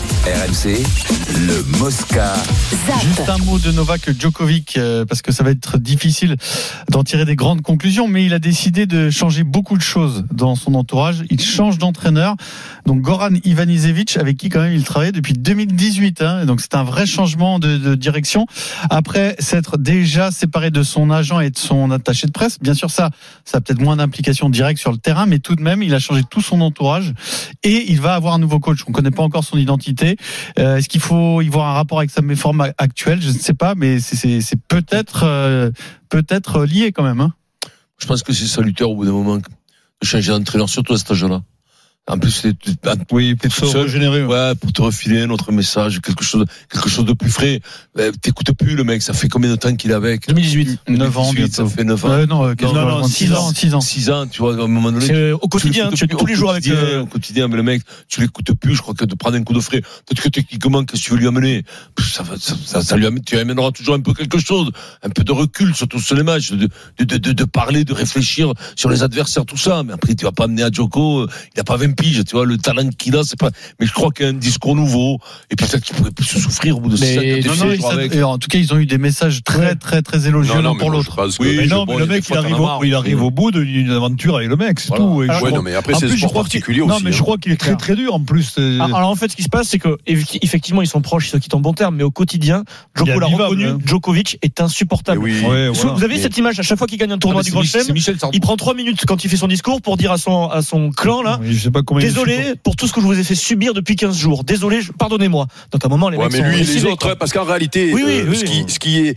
R M C, le Mosca. Zap. Juste un mot de Novak Djokovic, euh, parce que ça va être difficile d'en tirer des grandes conclusions, mais il a décidé de changer beaucoup de choses dans son entourage. Il change d'entraîneur. Donc Goran Ivanisevic, avec qui quand même il travaillait depuis deux mille dix-huit. Hein, donc c'est un vrai changement de, de direction. Après s'être déjà séparé de son agent et de son attaché de presse, bien sûr ça, ça a peut-être moins d'implication directe sur le terrain, mais tout de même, il a changé tout son entourage et il va avoir un nouveau coach. On ne connaît pas encore son identité. Euh, est-ce qu'il faut y voir un rapport avec sa forme actuelle? Je ne sais pas, mais c'est, c'est, c'est peut-être, euh, peut-être lié quand même. Hein. Je pense que c'est salutaire au bout d'un moment de changer d'entraîneur, surtout à cet âge-là. En plus, c'est, oui, pour se régénérer. Ouais, pour te refiler un autre message, quelque chose, quelque chose de plus frais. Euh, t'écoutes plus le mec, ça fait combien de temps qu'il est avec? deux mille dix-huit. neuf ans, ça fait neuf ans. Euh, non, euh, non, non, six ans. six ans. six ans, tu vois, à un moment donné. C'est au quotidien, tu es tous les jours avec le. Au quotidien, mais le mec, tu l'écoutes plus, je crois que de prendre un coup de frais. Peut-être que techniquement, qu'est-ce que tu veux lui amener? Ça, ça, ça, ça lui amène, tu amèneras toujours un peu quelque chose, un peu de recul, surtout sur les matchs, de, de, de, de, de parler, de réfléchir sur les adversaires, tout ça. Mais après, tu vas pas amener à Djoko, il a pas vingt piges, tu vois, le talent qu'il a, c'est pas, mais je crois qu'il y a un discours nouveau, et peut-être qu'il pourrait plus se souffrir au bout de mais non, non, ça, avec. En tout cas, ils ont eu des messages très, très, très élogieux l'un pour l'autre. Oui, mais non, mais le mec, il arrive, au, il arrive au bout d'une aventure avec le mec, c'est voilà. tout. Alors, ouais, non, mais après, c'est le sport particulier aussi. Non, mais je crois qu'il est très, très dur, en plus. Alors, en fait, ce qui se passe, c'est que, effectivement, ils sont proches, ils se quittent en bon terme, mais au quotidien, Djoko l'a reconnu, Djokovic est insupportable. Oui. Ouais, voilà. Vous avez mais... cette image, à chaque fois qu'il gagne un tournoi du Grand Chelem, il prend trois minutes quand il fait son discours pour dire à son, à son clan, là, oui, je sais pas comment désolé pour tout ce que je vous ai fait subir depuis quinze jours. Désolé, je, pardonnez-moi. Donc à un moment, les ouais, mecs mais sont lui et décidés, les autres, quoi. parce qu'en réalité, oui, oui, euh, oui, ce, oui, qui, oui. ce qui est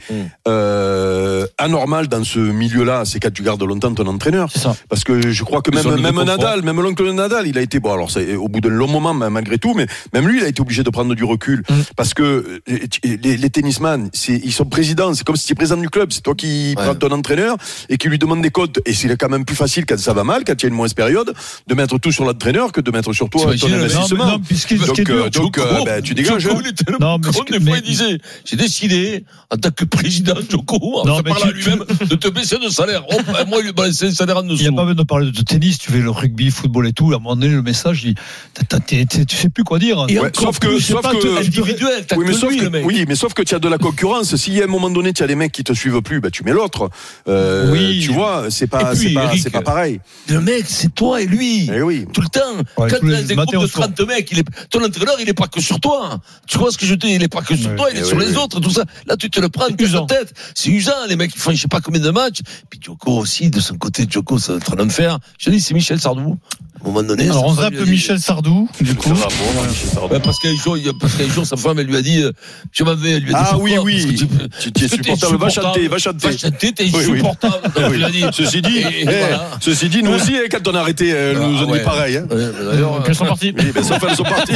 euh, anormal dans ce milieu-là, c'est quand tu gardes longtemps ton entraîneur. C'est ça. Parce que je crois que même, même Nadal, même l'oncle de Nadal, il a été bon. Alors c'est au bout d'un long moment, malgré tout, mais même lui, il a été obligé de prendre du recul mm. parce que les, les tennisman, c'est, ils sont présidents. C'est comme si tu es président du club. C'est toi qui ouais. prends ton entraîneur et qui lui demande des comptes. Et c'est quand même plus facile quand ça va mal, quand il y a une mauvaise période, de mettre tout sur l'entraîneur que de mettre sur toi ton investissement. Non, non, puisqu'il donc, est dur, euh, donc euh, ben, tu dégages. Djoko, il était le non, mais con, des fois, il disait, j'ai décidé, en tant que président Djoko, en se parlant à lui-même, de te baisser de salaire. Oh, ben, moi, il lui baisser le salaire en dessous. Il n'y a pas besoin de parler de tennis, tu fais le rugby, football et tout. À un moment donné, le message, il, tu sais plus quoi dire. Et ouais, sauf que, sauf pas que, individuel, t'as oui, mais que sauf lui, que, le mec. oui, mais sauf que tu as de la concurrence. Si à un moment donné, tu as des mecs qui te suivent plus, ben, tu mets l'autre. Euh, oui. Tu vois, c'est pas, puis, c'est pas, Eric, c'est pas pareil. Le mec, c'est toi et lui. Eh oui. Tout le temps. Ouais, quand tu as des groupes de soir. trente mecs, il est, ton entraîneur, il est pas que sur toi. Tu vois ce que je te dis? Il est pas que sur ouais. toi, il est eh sur oui, les oui. autres, tout ça. Là, tu te le prends dans ta tête. C'est usant, les mecs, ils font je sais pas combien de matchs. Puis Djoko aussi, de son côté, Djoko, c'est en train de faire. Je te dis, c'est Michel Sardou. À un moment donné. Alors, on zappe Michel Sardou, du coup. Ouais, parce qu'un jour, parce qu'un jour, sa femme, elle lui a dit, je m'en vais, elle lui a dit. Ah oui, oui. Tu es supportable, va chanter, va chanter. Va chanter, t'es insupportable. Ceci dit, ceci dit, nous aussi, quand on a arrêté, nous on dit pareil. D'ailleurs, elles sont parties. Oui, ben, sauf elles sont parties.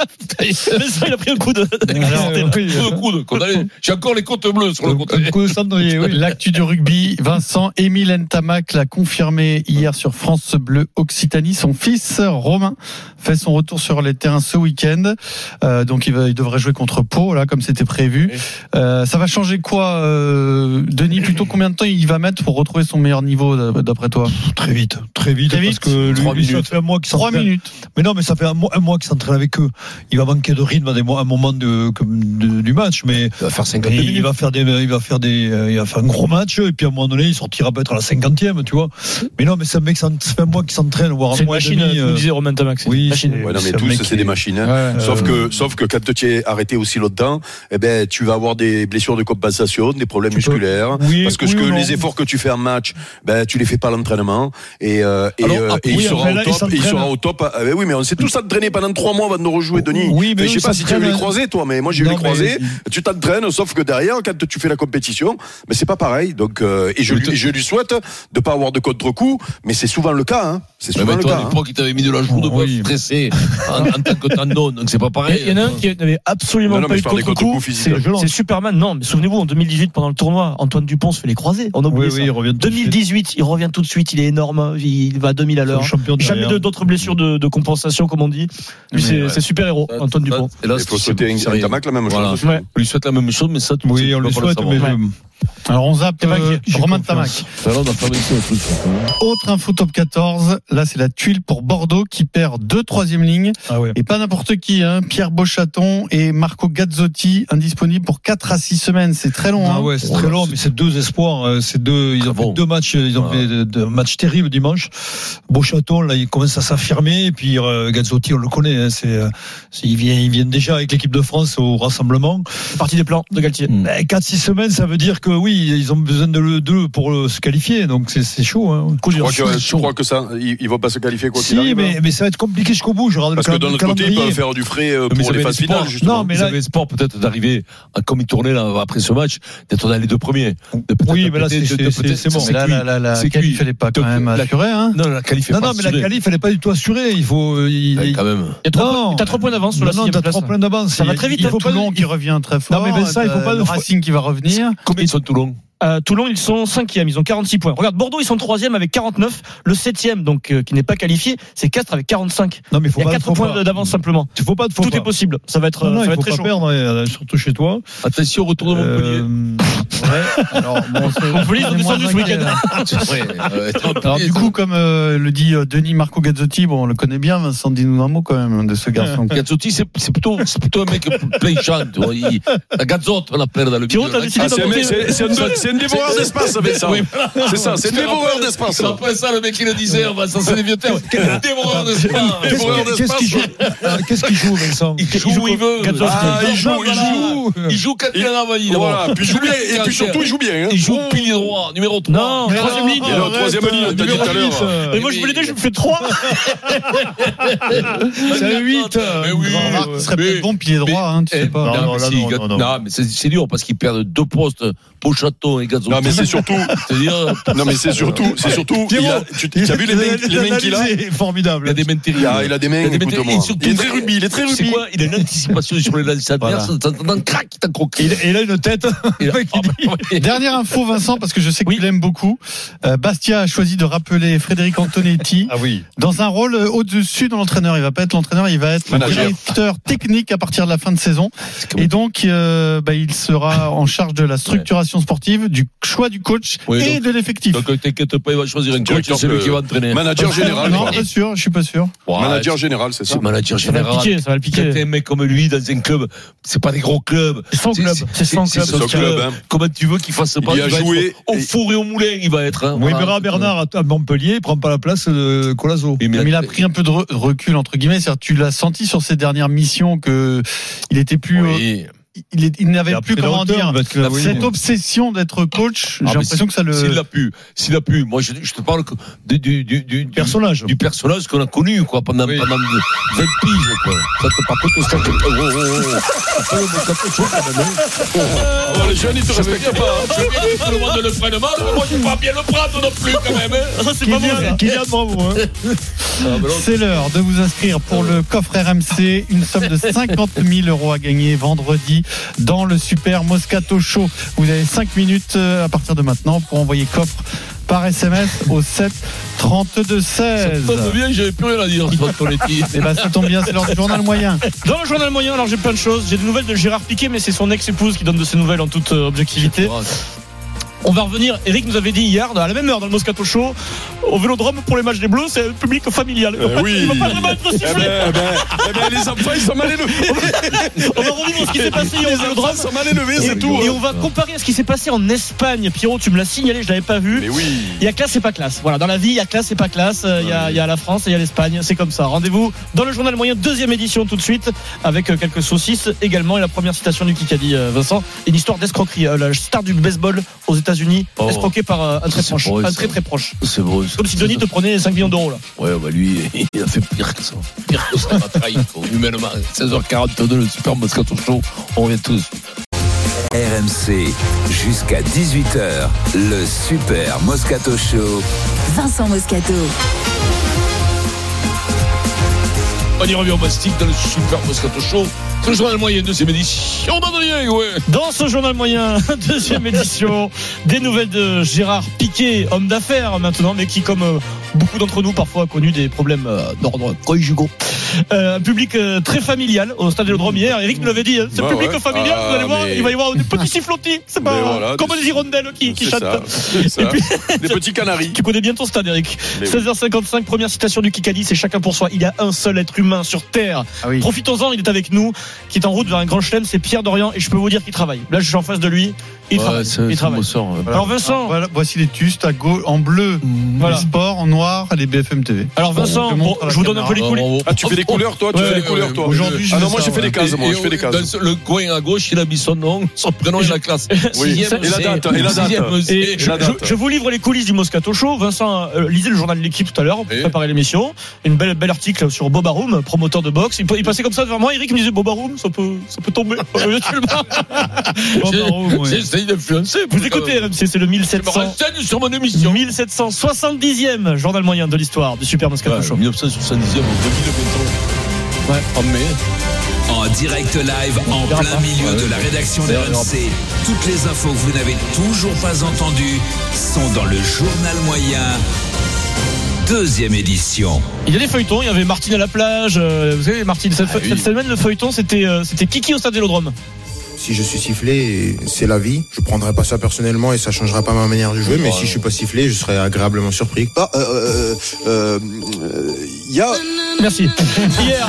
Il a pris un coup de. Un coup de. J'ai encore les côtes bleues sur le côté. L'actu du rugby, Vincent Émile Ntamak l'a confirmé hier sur France Bleu Occitanie. Son fils Romain fait son retour sur les terrains ce week-end. Euh, donc il, va, il devrait jouer contre Pau, là, comme c'était prévu. Euh, ça va changer quoi, euh, Denis? Plutôt combien de temps il va mettre pour retrouver son meilleur niveau, d'après toi? Très vite, très vite, très vite. Parce que lui, lui ça fait un mois qu'il s'entraîne trois minutes. Mais non, mais ça fait un mois, un mois qu'il s'entraîne avec eux. Il va manquer de rythme à des mois, un moment de, de, du match, mais il va faire cinquante il, minutes. il va faire des, il va faire des, il va faire un gros match et puis à un moment donné, il sortira peut-être à la cinquantième, tu vois. Mais non, mais c'est un mec, ça fait un mois qu'il s'entraîne, voire un C'est une mois et machine, demi. comme disait Romain Tamac. c'est Oui, une machine. Ouais, non, mais C'est un tous, mec c'est qui- des machines. Hein. Ouais, sauf, euh, que, sauf que quand tu es arrêté aussi là-dedans, eh ben, tu vas avoir des blessures de compensation, des problèmes Tu peux- musculaires. Oui, parce que, oui ce que ou non. les efforts que tu fais en match, ben, tu les fais pas à l'entraînement. Et, euh, et, Alors, euh, après, et il oui, sera après, au là, il top. Et il s'entraîne. sera au top. Ah, ben oui, mais on s'est tous entraînés pendant trois mois avant de nous rejouer, Denis. Oui, mais Mais je sais eux, pas ils si tu as eu les s'entraînent. croisés, toi, mais moi j'ai eu Non, les mais- croisés. Tu t'entraînes, sauf que derrière, quand tu fais la compétition, mais c'est pas pareil. Donc, euh, et je, Mais lui, te- je lui souhaite de pas avoir de contre-coup, mais c'est souvent le cas. Hein. C'est Mais souvent ben, le toi, cas. à hein. l'époque, il t'avait mis de la joue de bois Oui. stressé en, en tant que tendon, donc c'est pas pareil. Il y en a un qui n'avait absolument Non, non, pas mais eu je de parle des contre-coup. contre-coups physiques. C'est c'est Superman. Non, mais souvenez-vous, en deux mille dix-huit, pendant le tournoi, Antoine Dupont se fait les croisés. On a oublié Oui, ça. oui, il revient tout de suite. deux mille dix-huit, il revient tout de suite. Il est énorme. Il va à deux mille à C'est l'heure. le champion Jamais derrière. de- d'autres blessures de, de compensation, comme on dit. Lui, Mais c'est ouais. c'est super héros, Antoine Dupont. Et là, Il faut c'est- souhaiter c'est un rien. Tamac la même Voilà. chose. Ouais. On lui souhaite la même chose, mais ça, tu Oui, tu on peux lui pas le souhaite, mais savoir. Ouais. Alors on zappe Tamac, euh, j'ai Romain confiance. Tamac. Alors, on a fait avec ça, le truc. Autre info top quatorze, là c'est la tuile pour Bordeaux qui perd deux troisième lignes. Ah ouais. Et pas n'importe qui, hein. Pierre Beauchaton et Marco Gazzotti indisponibles pour quatre à six semaines. C'est très long. Ah hein. ouais, c'est Voilà, très long, c'est- mais c'est deux espoirs. euh, C'est deux, ils ont Ah bon. fait deux matchs, ils ont Voilà. fait deux, deux matchs terribles dimanche. Beauchaton, là, il commence à s'affirmer, et puis euh, Gazzotti, on le connaît. Hein, c'est, euh, c'est, ils viennent, ils viennent déjà avec l'équipe de France au rassemblement. Partie des plans de Galtier. Mm. Ben, quatre six semaines, ça veut dire que oui, ils ont besoin de le- d'eux pour euh, se qualifier, donc c'est, c'est chaud. Hein. Je crois que, je crois que ça, ils, ils vont pas se qualifier quoi qu'il Si, arrive. mais, mais ça va être compliqué jusqu'au bout. Je regarde Parce le que cal- d'un autre côté, ils calendrier. peuvent faire du frais euh, Mais pour ils les avaient phases l'espoir. finales, justement. Non, mais Ils là- avaient espoir peut-être d'arriver, à- comme ils tournaient là, après ce match, d'être dans les deux premiers. De peut-être Oui, mais là, peut-être- c'est- de- c'est- peut-être- c'est bon. c'est Là, cuit. la, la, la C'est qualif, cuit. elle est pas quand Donc, même la- assurée. Hein. Non, la qualif est Non, pas non, mais la assurée. qualif, elle n'est pas du tout assurée. Il faut. Il, Ouais, il- quand même. Il y a trois Non. points- T'as trois points d'avance sur la non, non, sixième t'as place. trois points d'avance. Ça va très vite, Il hein. faut pas Toulon qui revient très fort. Non, mais ben ça, il faut pas le le- Racing qui va revenir. Combien ils sont Toulon? Euh, Toulon, ils sont cinquième, ils ont quarante-six points. Regarde, Bordeaux, ils sont troisième avec quarante-neuf. Le septième, donc euh, qui n'est pas qualifié, c'est Castres avec quarante-cinq. Non, mais il faut Il y a pas. quatre faut points pas- d'avance simplement. Il faut pas. Faut Tout pas. est possible. Ça va être, Non, non, ça il va faut être très pas chaud. perdre, euh, surtout chez toi. Attention, retour de Montpellier. Euh, Ouais. Alors, bon, c'est- Montpellier, ils ont on est moins descendu ce inquiets, week-end. là. C'est vrai. euh, Alors du coup, comme euh, le dit euh, Denis Marco Gazzotti, bon, on le connaît bien, Vincent, dis-nous un mot quand même de ce garçon. Gazzotti, c'est c'est plutôt, c'est plutôt un mec play chant. tu vois, il- La Gazzotte, on l'appelle dans le Thierry, milieu. t'as décidé Ah, c'est un- d'apporter- c'est- c'est un- c'est un dévoreur d'espace, avec ça. Oui, C'est ça, c'est un dévoreur d'espace. C'est après ça, le mec, il le disait, on va s'en des vieux termes. Dévoreur d'espace. Qu'est-ce Dévoreur qu'il- qu'est-ce qu'il joue d'espace. Ah, Qu'est-ce qu'il joue, Vincent Il joue où il veut. Gazzotti. Ah, il joue, il joue. Il joue quand il est en vanille. Voilà, puis il joue bien, et puis surtout, il joue bien. hein. Il joue pilier droit, numéro trois. Non, troisième ligne. Il est en troisième ligne, t'as dit tout à l'heure. Et moi, je voulais dire, je me fais trois. C'est un huit. Mais oui. Remarque, ce serait mais- peut-être bon pilier droit, hein, tu Eh, sais pas. non, non, mais là, si, non, Gaz- non, non. non, mais c'est c'est dur parce qu'ils perdent deux postes, Beauchaton et Gazzotti. Non, mais c'est surtout, C'est-à-dire, non, mais c'est surtout, c'est surtout, il a, tu tu as vu les mains, les mains qu'il a? C'est formidable. il y a des mains terribles. Ah, il a des mains, Il y a des mains écoute-moi. terribles. Et surtout, Il est très rugby, il est très Tu sais rugby. quoi, il a une anticipation sur les lancers adverses. T'entends, crac, il t'a croqué. Et il- et il a une tête. Et là, Le mec, il dit- ah, ouais. Dernière info, Vincent, parce que je sais que tu l'aimes beaucoup. Euh, Bastia a choisi de rappeler Frédéric Antonetti Ah oui. dans un rôle euh, au-dessus de l'entraîneur. Il va pas être l'entraîneur, il va être le Manager. directeur technique à partir de la fin de saison. Et donc, euh, bah, il sera en charge de la structuration sportive, du choix du coach Oui, et donc- de l'effectif. Donc, t'inquiète pas, il va choisir un coach, Directeur c'est lui de- qui va entraîner. Manager général. Non, quoi. pas sûr, je suis pas sûr. Ouais, Manager général, c'est ça. C'est manager Ça va le général. piquer, ça va le Quand piquer. t'es un mec comme lui dans un club, c'est pas des gros clubs. C'est son club, c'est son club. son club, hein. Comment tu veux qu'il fasse pas Il y a va être joué au et- four et au moulin, il va être. hein. Oui, Voilà. Bernard Bernard à- à Montpellier, il prend pas la place de Colazo. Oui, mais Mais il a pris un peu de re- recul entre guillemets, c'est-à-dire tu l'as senti sur ses dernières missions que il était plus, euh, Oui. il, est- il n'avait Il a plus pris la comment hauteur, dire parce que là, oui. cette obsession d'être coach. Ah, J'ai mais l'impression que ça le. S'il l'a pu, s'il l'a pu. Moi, je, je te parle que du, du, du, du, Personnage. du personnage qu'on a connu, quoi, pendant, Oui. pendant vingt piges, quoi. Ça te par contre, ça te. Oh, oh, oh. Après, le Moscato Show, quand même, hein. Oh, les jeunes, ils te Je veux respectent bien, pas. hein. je veux bien que tout le monde le prenne mal, mais moi, je ne peux pas bien le prendre non plus, quand même, hein. Ça, c'est pas bon, ça. Kylian, bravo. Hein. Ah, ben non, C'est l'heure de vous inscrire pour le coffre R M C, une somme de cinquante mille euros à gagner vendredi dans le Super Moscato Show. Vous avez cinq minutes euh, à partir de maintenant pour envoyer coffre par S M S au sept trente-deux seize. Ça tombe bien, j'avais plus rien à dire sur Antonetti. Et bah ça tombe bien, c'est l'heure du journal moyen. Dans le journal moyen, alors j'ai plein de choses. J'ai des nouvelles de Gérard Piquet, mais c'est son ex-épouse qui donne de ses nouvelles en toute euh, objectivité. On va revenir. Eric nous avait dit hier, à la même heure dans le Moscato Show, au Vélodrome pour les matchs des Bleus, c'est un public familial. Euh, oui. Il va pas vraiment être sifflé. Eh ben, eh ben, eh ben, les enfants, ils sont mal élevés. On va revenir ce qui s'est passé hier au Vélodrome. Ils sont mal élevés, c'est et, tout. Et on va comparer à ce qui s'est passé en Espagne. Pierrot, tu me l'as signalé, je l'avais pas vu. Mais oui. Il y a classe et pas classe. Voilà, dans la vie, il y a classe et pas classe. Il y a, il y a la France et il y a l'Espagne. C'est comme ça. Rendez-vous dans le journal moyen, deuxième édition tout de suite, avec quelques saucisses également. Et la première citation du Kikadi, Vincent, une histoire d'escroquerie. La star du baseball aux États-Unis, oh, escroqué par un très proche, beau, un très très proche. C'est beau. Comme si Denis te prenait cinq millions d'euros là. Ouais, bah lui, il a fait pire que ça. Pire que ça, il m'a trahi, humainement. seize heures quarante-deux, le Super Moscato Show. On revient tous. R M C, jusqu'à dix-huit heures, le Super Moscato Show. Vincent Moscato. On y revient au mastic dans le Super Moscato Show. C'est le journal moyen, deuxième édition d'Adrien, ouais. Dans ce journal moyen, deuxième édition, des nouvelles de Gérard Piquet, homme d'affaires maintenant, mais qui, comme euh, beaucoup d'entre nous, parfois a connu des problèmes euh, d'ordre conjugaux. Euh, un public euh, très familial au stade Vélodrome hier. Eric nous l'avait dit, hein, c'est bah, public ouais. familial, ah, vous allez voir, mais... il va y avoir des petits sifflotis. C'est pas voilà, comme des... les hirondelles qui, qui chantent. Ça, c'est ça. Puis, des petits canaris. Tu connais bien ton stade, Eric. Mais seize heures cinquante-cinq, oui. Première citation du Kikadi, c'est chacun pour soi. Il y a un seul être humain sur Terre. Ah oui. Profitons-en, il est avec nous, qui est en route vers un grand chelem, c'est Pierre Dorian, et je peux vous dire qu'il travaille. Là, je suis en face de lui. Il ouais, travaille. C'est, il c'est travaille. Sort, ouais. Alors Vincent, alors, voilà, voici les tustes à gauche, en bleu, voilà. Les sports, en noir, les B F M T V. Alors Vincent, bon, bon, je, je vous donne un peu les couleurs. Ah, tu fais les couleurs, toi, tu ouais, fais les couleurs, ouais, toi. Aujourd'hui, ah non, moi ça, j'ai fait ouais. les cases, moi, je fais les cases. Dans le coin à gauche, il a mis son nom, son prénom et la classe. Oui. Sixième, et la date, et la date. Et et je, la date. Je, je vous livre les coulisses du Moscato Show. Vincent euh, lisait le journal de l'équipe tout à l'heure pour préparer l'émission. Une belle, belle article sur Bob Arum, promoteur de boxe. Il, il passait comme ça devant moi. Eric me disait Bob Arum, ça peut, ça peut tomber. J'essaye d'influencer. Vous écoutez R M C, c'est le mille sept cents. Je me renseigne sur mon émission. mille sept cent soixante-dixième journal moyen de l'histoire du Super Moscato Show. mille neuf cent soixante-dixième en deux mille vingt-trois. Ouais, en mai. En direct live, en plein pas. milieu ouais, de la rédaction d'R M C. Toutes les infos que vous n'avez toujours pas entendues sont dans le journal moyen. Deuxième édition. Il y a des feuilletons, il y avait Martine à la plage. Euh, vous savez, Martine, cette, ah, oui. cette semaine, le feuilleton, c'était, euh, c'était Kiki au stade Vélodrome. Si je suis sifflé, c'est la vie. Je prendrai pas ça personnellement et ça changera pas ma manière de jouer. Mais si je suis pas sifflé, je serai agréablement surpris. Ah, euh, euh, euh, euh, y a. Merci. Hier.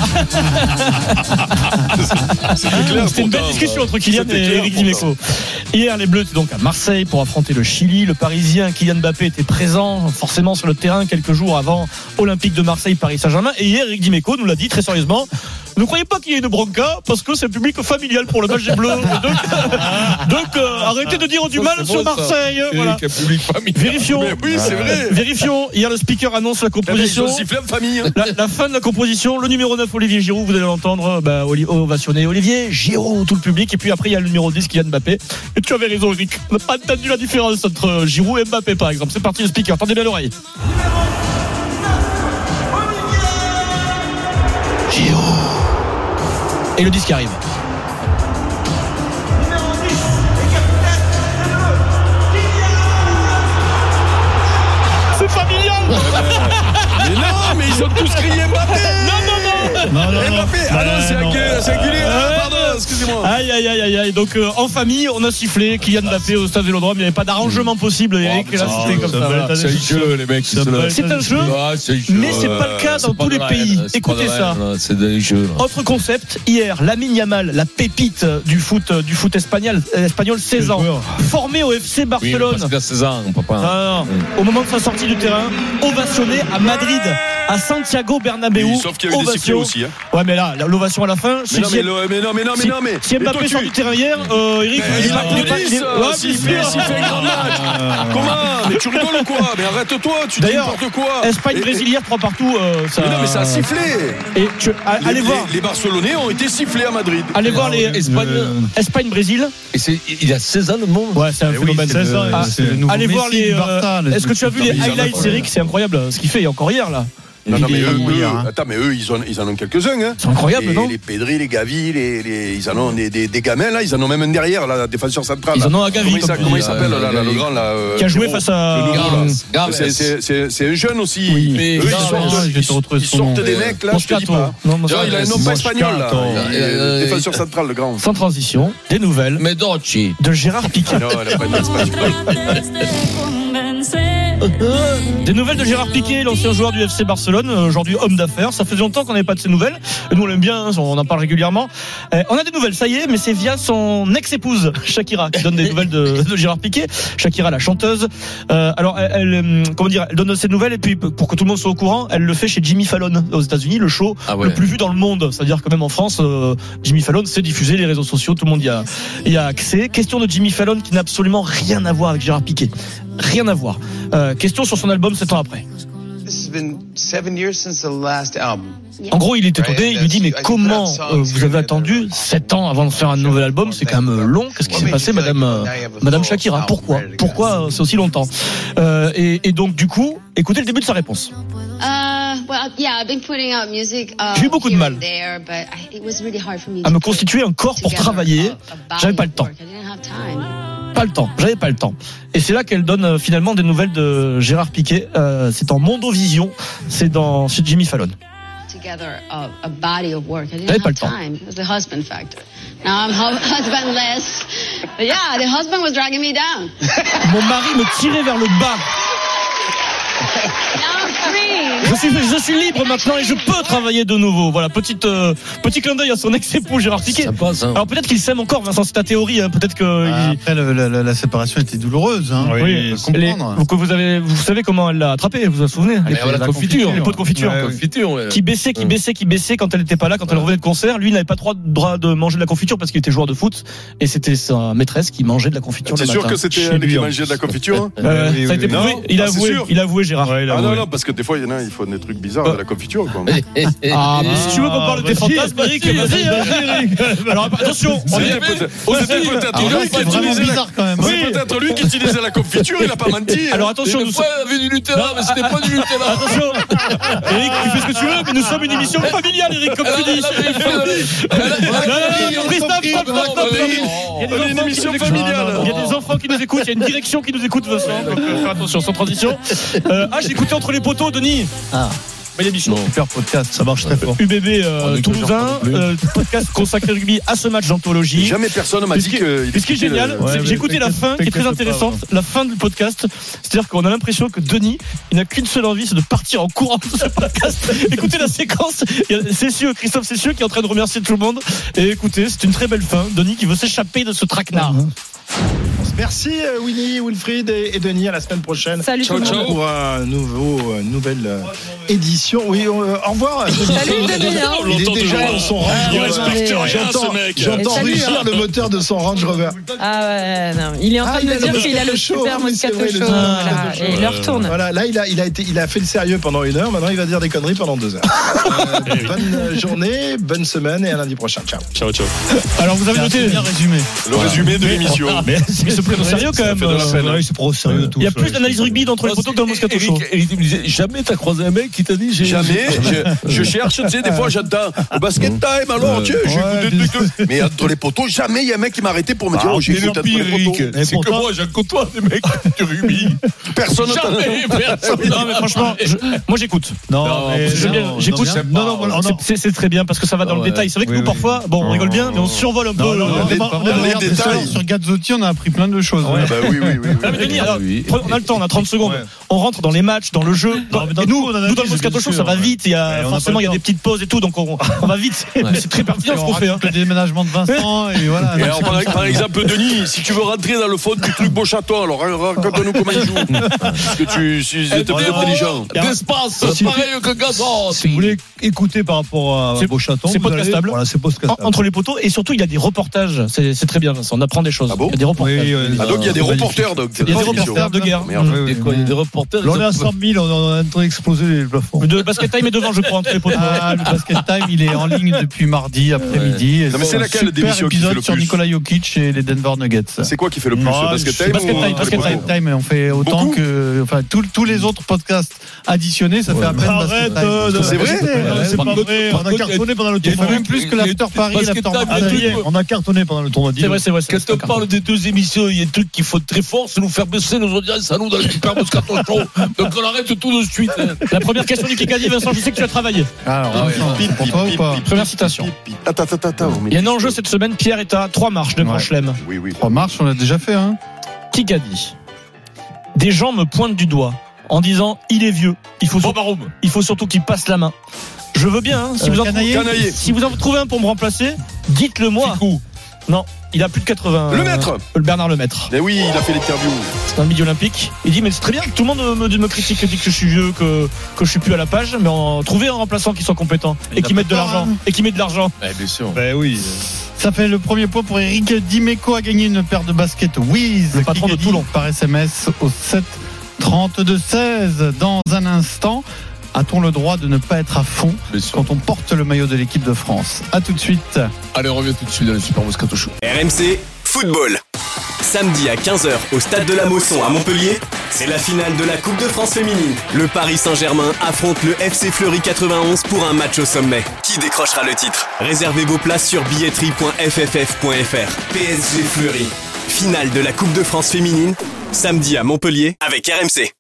C'était une belle discussion entre Kylian et Eric Dimeco. Hier, les Bleus étaient donc à Marseille pour affronter le Chili. Le Parisien Kylian Mbappé était présent, forcément sur le terrain quelques jours avant Olympique de Marseille, Paris Saint-Germain. Et hier, Eric Dimeco nous l'a dit très sérieusement. Ne croyez pas qu'il y ait une bronca parce que c'est un public familial pour le match des Bleus. Donc, donc euh, arrêtez de dire du mal sur Marseille. Voilà. Vérifions. Mais oui, c'est vrai. Vérifions. Hier, le speaker annonce la composition. Eh ben, ils ont sifflé en famille. Hein. La, la fin de la composition. Le numéro neuf, Olivier Giroud, vous allez l'entendre. Bah, ovationner Olivier Giroud, tout le public. Et puis après, il y a le numéro dix, Kylian Mbappé. Et tu avais raison, Eric. On n'a pas entendu la différence entre Giroud et Mbappé, par exemple. C'est parti, le speaker. Tendez bien l'oreille. Giroud. Et le disque arrive. C'est familial. Mais non, mais ils ont tous crié Mbappé. Non, non, non. non, non Mbappé. Ah non, c'est un singulier. Ah, pardon, excusez-moi. Aïe, aïe, aïe, aïe, aïe. Donc, euh, en famille, on a sifflé Kylian Mbappé au stade Vélodrome. Il n'y avait pas d'arrangement possible, Eric. Oh, là, c'était comme ça. Voilà. C'est un jeu, les mecs. C'est, c'est un jeu, ah, c'est un jeu, mais c'est pas le cas dans tous les pays. Écoutez ça. C'est des jeux. Autre concept. Hier, Lamine Yamal, la pépite du foot, du foot espagnol, espagnol, seize ans, formé au F C Barcelone. Oui, parce qu'il a seize ans, on peut pas. Ah, non. Au moment de sa sortie du terrain, ovationné à Madrid, à Santiago Bernabéu. Oui, sauf qu'il y a eu des sifflets aussi. Hein. Ouais, mais là, l'ovation à la fin. Mais non, mais, le, mais non, mais non, mais si, non, mais. Si Mbappé sort du terrain hier, euh, Eric, il est sifflé, sifflé un grand match. Comment? Mais tu rigoles ou quoi? Mais arrête-toi, tu dis n'importe quoi. Espagne-Brésil hier, trois partout. Euh, ça... Mais non, mais ça a sifflé. Et tu, allez les, voir. Les, les Barcelonais ont été sifflés à Madrid. Allez voir les Espagne, Espagne-Brésil. Et c'est, il a seize ans le monde. Ouais, c'est un phénomène. Oui, ah, allez voir les. Euh, est-ce que tu as vu les highlights, Eric? C'est incroyable ce qu'il fait encore hier là. Non, non, mais eux, eux, hein. attends, mais eux, ils, ont, ils en ont quelques-uns. Hein. C'est incroyable, les, non? Les Pedri, les Gavi, les, les, ils en ont des, des, des gamins, là, ils en ont même un derrière, là, défenseur central. Ils là. en ont un Gavi. Comment il, comme comment il dit, s'appelle, euh, là, là, le grand, là euh, qui a joué Giro, face à. le nouveau, là. Gaves. C'est, c'est, c'est, c'est un jeune aussi. Oui. Mais eux, ils Gaves, sortent, je vais te retrouver ils son sortent nom. des mecs, là, je te dis Moscato. pas. Non, Genre, Moscato. il a un nom pas espagnol, là. Moscato. Il est Euh, défenseur central, le grand. Sans transition, des nouvelles Medocci. de Gérard Piqué. Non, il a pas de nom espagnol. Des nouvelles de Gérard Piqué, l'ancien joueur du F C Barcelone, aujourd'hui homme d'affaires. Ça faisait longtemps qu'on n'avait pas de ces nouvelles. Et nous, on l'aime bien, hein, on en parle régulièrement. Euh, on a des nouvelles, ça y est, mais c'est via son ex-épouse, Shakira, qui donne des nouvelles de, de Gérard Piqué. Shakira, la chanteuse. Euh, alors, elle, elle, comment dire, elle donne ces nouvelles, et puis, pour que tout le monde soit au courant, elle le fait chez Jimmy Fallon, aux États-Unis, le show Ah ouais. le plus vu dans le monde. C'est-à-dire que même en France, euh, Jimmy Fallon, c'est diffusé, les réseaux sociaux, tout le monde y a, y a accès. Question de Jimmy Fallon qui n'a absolument rien à voir avec Gérard Piqué. Rien à voir. Euh, question sur son album sept ans après. En gros, il est étonné, il lui dit mais comment euh, vous avez attendu sept ans avant de faire un nouvel album, c'est quand même long. Qu'est-ce qui s'est passé, Madame euh, Madame Shakira? Pourquoi Pourquoi euh, c'est aussi longtemps euh, et, et donc du coup, écoutez le début de sa réponse. J'ai eu beaucoup de mal à me constituer un corps pour travailler. J'avais pas le temps. Pas le temps, j'avais pas le temps. Et c'est là qu'elle donne euh, finalement des nouvelles de Gérard Piqué. Euh, c'est en Mondovision, c'est dans chez Jimmy Fallon. J'avais pas le temps. Mon mari me tirait vers le bas. Je suis, je suis libre maintenant et je peux travailler de nouveau. Voilà, petite, euh, petit clin d'œil à son ex-époux Gérard Piqué. Ça passe, hein. Alors peut-être qu'il s'aime encore, Vincent, c'est ta théorie. Hein. Peut-être que Ah, il... après le, la, la, la séparation était douloureuse. Hein. Oui, on peut les, comprendre. que vous avez, vous savez comment elle l'a attrapé, vous vous souvenez? Mais les, la confiture. les pots de confiture, Ouais, confiture, ouais. qui baissait, qui baissait, qui baissait quand elle n'était pas là, quand elle revenait de concert. Lui, il n'avait pas trop droit de manger de la confiture parce qu'il était joueur de foot et c'était sa maîtresse qui mangeait de la confiture. T'es le sûr matin. que c'était Chez elle lui, qui hein. mangeait de la confiture? Euh, Oui, ça a oui, été oui. prouvé. Non, Il a ah, c'est avoué, sûr. il a avoué, Gérard. Ouais, il a Ah non, avoué. non, parce que des fois, il y en a, ils font des trucs bizarres de la confiture, quoi. Ah, mais si tu veux qu'on parle de tes vas-y, fantasmes, Eric, vas-y, vas-y, vas-y, Eric. Alors attention, on C'était y avait- peut-être c'était peut-être Alors là, lui qui c'est vraiment utilisait la- bizarre quand même. c'est Oui. peut-être lui qui utilisait la confiture, il a pas menti. Alors attention, Une nous fois, elle avait du Nutella, mais c'était pas du Nutella. Attention, Eric, tu fais ce que tu veux, mais nous sommes une émission familiale, Eric, comme tu dis. Non, non, non, Christophe, stop, stop, stop, stop. Il y a des On est une enfants qui émission nous écoutent. familiale. Il y a des enfants qui nous écoutent, il y a une direction qui nous écoute, Vincent. Donc, euh, faire attention, sans transition. Euh, ah, j'ai écouté Entre les poteaux, Denis. Ah. Belle émission. Super podcast, ça marche très fort. U B B euh, On est Toulousain, toujours pas non plus. euh, podcast consacré rugby à ce match d'anthologie. Jamais personne m'a Et dit ce qui- que. et ce qui est génial, Ouais, c'est que mais j'ai écouté la t'inquiète- fin qui est très t'inquiète pas, intéressante, la fin du podcast. C'est-à-dire qu'on a l'impression que Denis, il n'a qu'une seule envie, c'est de partir en courant de ce podcast. Écoutez la séquence. Il y a Cessieux, Christophe Cessieux qui est en train de remercier tout le monde. Et écoutez, c'est une très belle fin. Denis qui veut s'échapper de ce traquenard. Merci euh, Winnie, Wilfried et, et Denis. À la semaine prochaine. Salut Ciao, tout le monde. ciao. Pour un nouveau, euh, nouvelle euh, édition. Oui, euh, au revoir. Salut Denis. hein. Il est déjà dans son Range Il Rover. respecte rien, J'entends- ce mec. J'entends Salut, rugir hein. le moteur de son Range Rover. Ah ouais, non. Il est en train Ah, de il a me le dire qu'il a le Moscato Show. super Oui, c'est Moscato vrai, Show. le Voilà. Moscato Show. Et il le retourne. Voilà, là il a, il a été, il a fait le sérieux pendant une heure. Maintenant il va dire des conneries pendant deux heures. Euh, bonne journée, bonne semaine et à lundi prochain. Ciao. Ciao, ciao. Alors vous avez noté. Bien résumé. Le résumé de l'émission. Mais il se prend au sérieux quand même. fait de la peine. Ouais, c'est pas au sérieux tout. Il y a plus d'analyse rugby d'entre les poteaux que dans le Moscato Show. Eric, Eric me disait, jamais t'as croisé un mec qui t'a dit j'ai- Jamais. Je, je cherche, tu sais, des fois j'entends au basket time, alors, tiens, j'ai Ouais, écouté des trucs. Mais entre les poteaux, jamais il y a un mec qui m'a arrêté pour me dire, oh, j'ai Mais écouté entre les l'Empire, poteaux. Eric, c'est que moi, j'en côtoie des mecs du rugby. Personne Jamais, personne. Non mais franchement, je- moi j'écoute. Non, Non, mais J'aime bien, non, j'écoute. non, non, non, non, C'est- c'est- C'est très bien parce que ça va dans Ah le ouais. détail. C'est vrai que Oui, nous oui. parfois, bon, on rigole bien, mais on survole un peu. Non, non, le- on le- a- on a- dans les regarde, détails. sur Gazzotti, on a appris plein de choses. Ah bah oui, oui, oui. oui. Non, mais Denis, alors, Oui. on a le temps, on a trente secondes. Ouais. On rentre dans les matchs, dans le jeu. Non, mais dans et le nous, coup, on a nous dit, dans le c'est Moscato bien Show, sûr, ça va ouais. vite. Il y a, Ouais, on a forcément, pas il y a le des temps. petites pauses et tout, donc on, on va vite. Mais c'est très pertinent ce qu'on fait. hein. Le déménagement de Vincent et voilà. Et alors, par, par exemple, Denis, si tu veux rentrer dans le fond du truc Beauchâteau, alors raconte-nous comment il joue. Parce que tu si t'es plus intelligent. D'espace, Si- pareil que Gazon. Si vous voulez écouter par rapport à C'est- Beauchaton, c'est vous podcastable. allez- Voilà, c'est En- podcastable. Entre les poteaux, et surtout, il y a des reportages. C'est c'est très bien, Vincent. On apprend des choses. Ah bon Il y a des reportages. Oui, oui, Ah, donc il y a des reporters. Donc, il y a des reporters de guerre. Merde. Il y a quoi, il y a des reporters. Là, on est à cent mille, on est en train d'exploser les plafonds. Le Basket Time est devant, je crois, entre les potes. Ah, le Basket Time, il est en ligne depuis mardi après-midi. Non, mais c'est laquelle Super d'émission qui fait épisode le sur plus Nikola Jokic et les Denver Nuggets. C'est quoi qui fait le plus Ah, Basket Time Basket ou- Time, Basket Time, Time, on fait autant Beaucoup que, enfin, tous tous les autres podcasts additionnés, ça fait à peine Arrête, Basket euh, Time. C'est vrai Non, c'est pas vrai. On a cartonné pendant le Il y a tournoi. même plus que l'After Paris et Basket l'After Time, Marseille. il y a tout. On a cartonné pendant le tournoi. C'est vrai, c'est vrai. c'est Quand on vrai. parle des deux émissions, il y a un truc qu'il faut très fort, c'est nous faire baisser nos audiences à nous dans le Super Moscato Show. Donc on arrête tout de suite. hein. La première question du Kikadi, Vincent, je sais que tu as travaillé. Alors, Ah ouais, Vincent, pour toi ou pas? Première citation. Attends, attends, attends. Il y a un enjeu cette semaine, Pierre est à trois marches de Grand Ouais. Chelem. Oui, oui. Trois marches, on l'a déjà fait, hein. Kikadi. Des gens me pointent du doigt en disant il est vieux, il faut, surtout, il faut surtout qu'il passe la main. Je veux bien, hein, si, Euh, vous en Canaillé Canaillé. si vous en trouvez un pour me remplacer, dites-le moi. Ficou. Non, il a plus de quatre-vingts. Le Maître. euh, Le Bernard Lemaître. Mais oui, il a fait l'interview. C'est un midi olympique. Il dit mais c'est très bien, tout le monde me, me critique, dit que je suis vieux, que, que je suis plus à la page, mais en, trouvez un remplaçant qui soit compétent et, Il qui a mette de pas peur, l'argent. hein. Et qui met de l'argent. Eh, bien sûr. Ben oui. Ça fait le premier point pour Eric Dimeco a gagné une paire de baskets Wiz. Le patron de Kikadi Toulon. Par S M S au sept trente-deux seize. Dans un instant, a-t-on le droit de ne pas être à fond Bien sûr. quand on porte le maillot de l'équipe de France? A tout de suite. Allez, on revient tout de suite dans le Super Moscato Show. R M C Football. Samedi à quinze heures au stade de la Mosson à Montpellier, c'est la finale de la Coupe de France féminine. Le Paris Saint-Germain affronte le F C Fleury quatre-vingt-onze pour un match au sommet. Qui décrochera le titre? Réservez vos places sur billetterie point f f f point f r. P S G Fleury. Finale de la Coupe de France féminine, samedi à Montpellier avec R M C.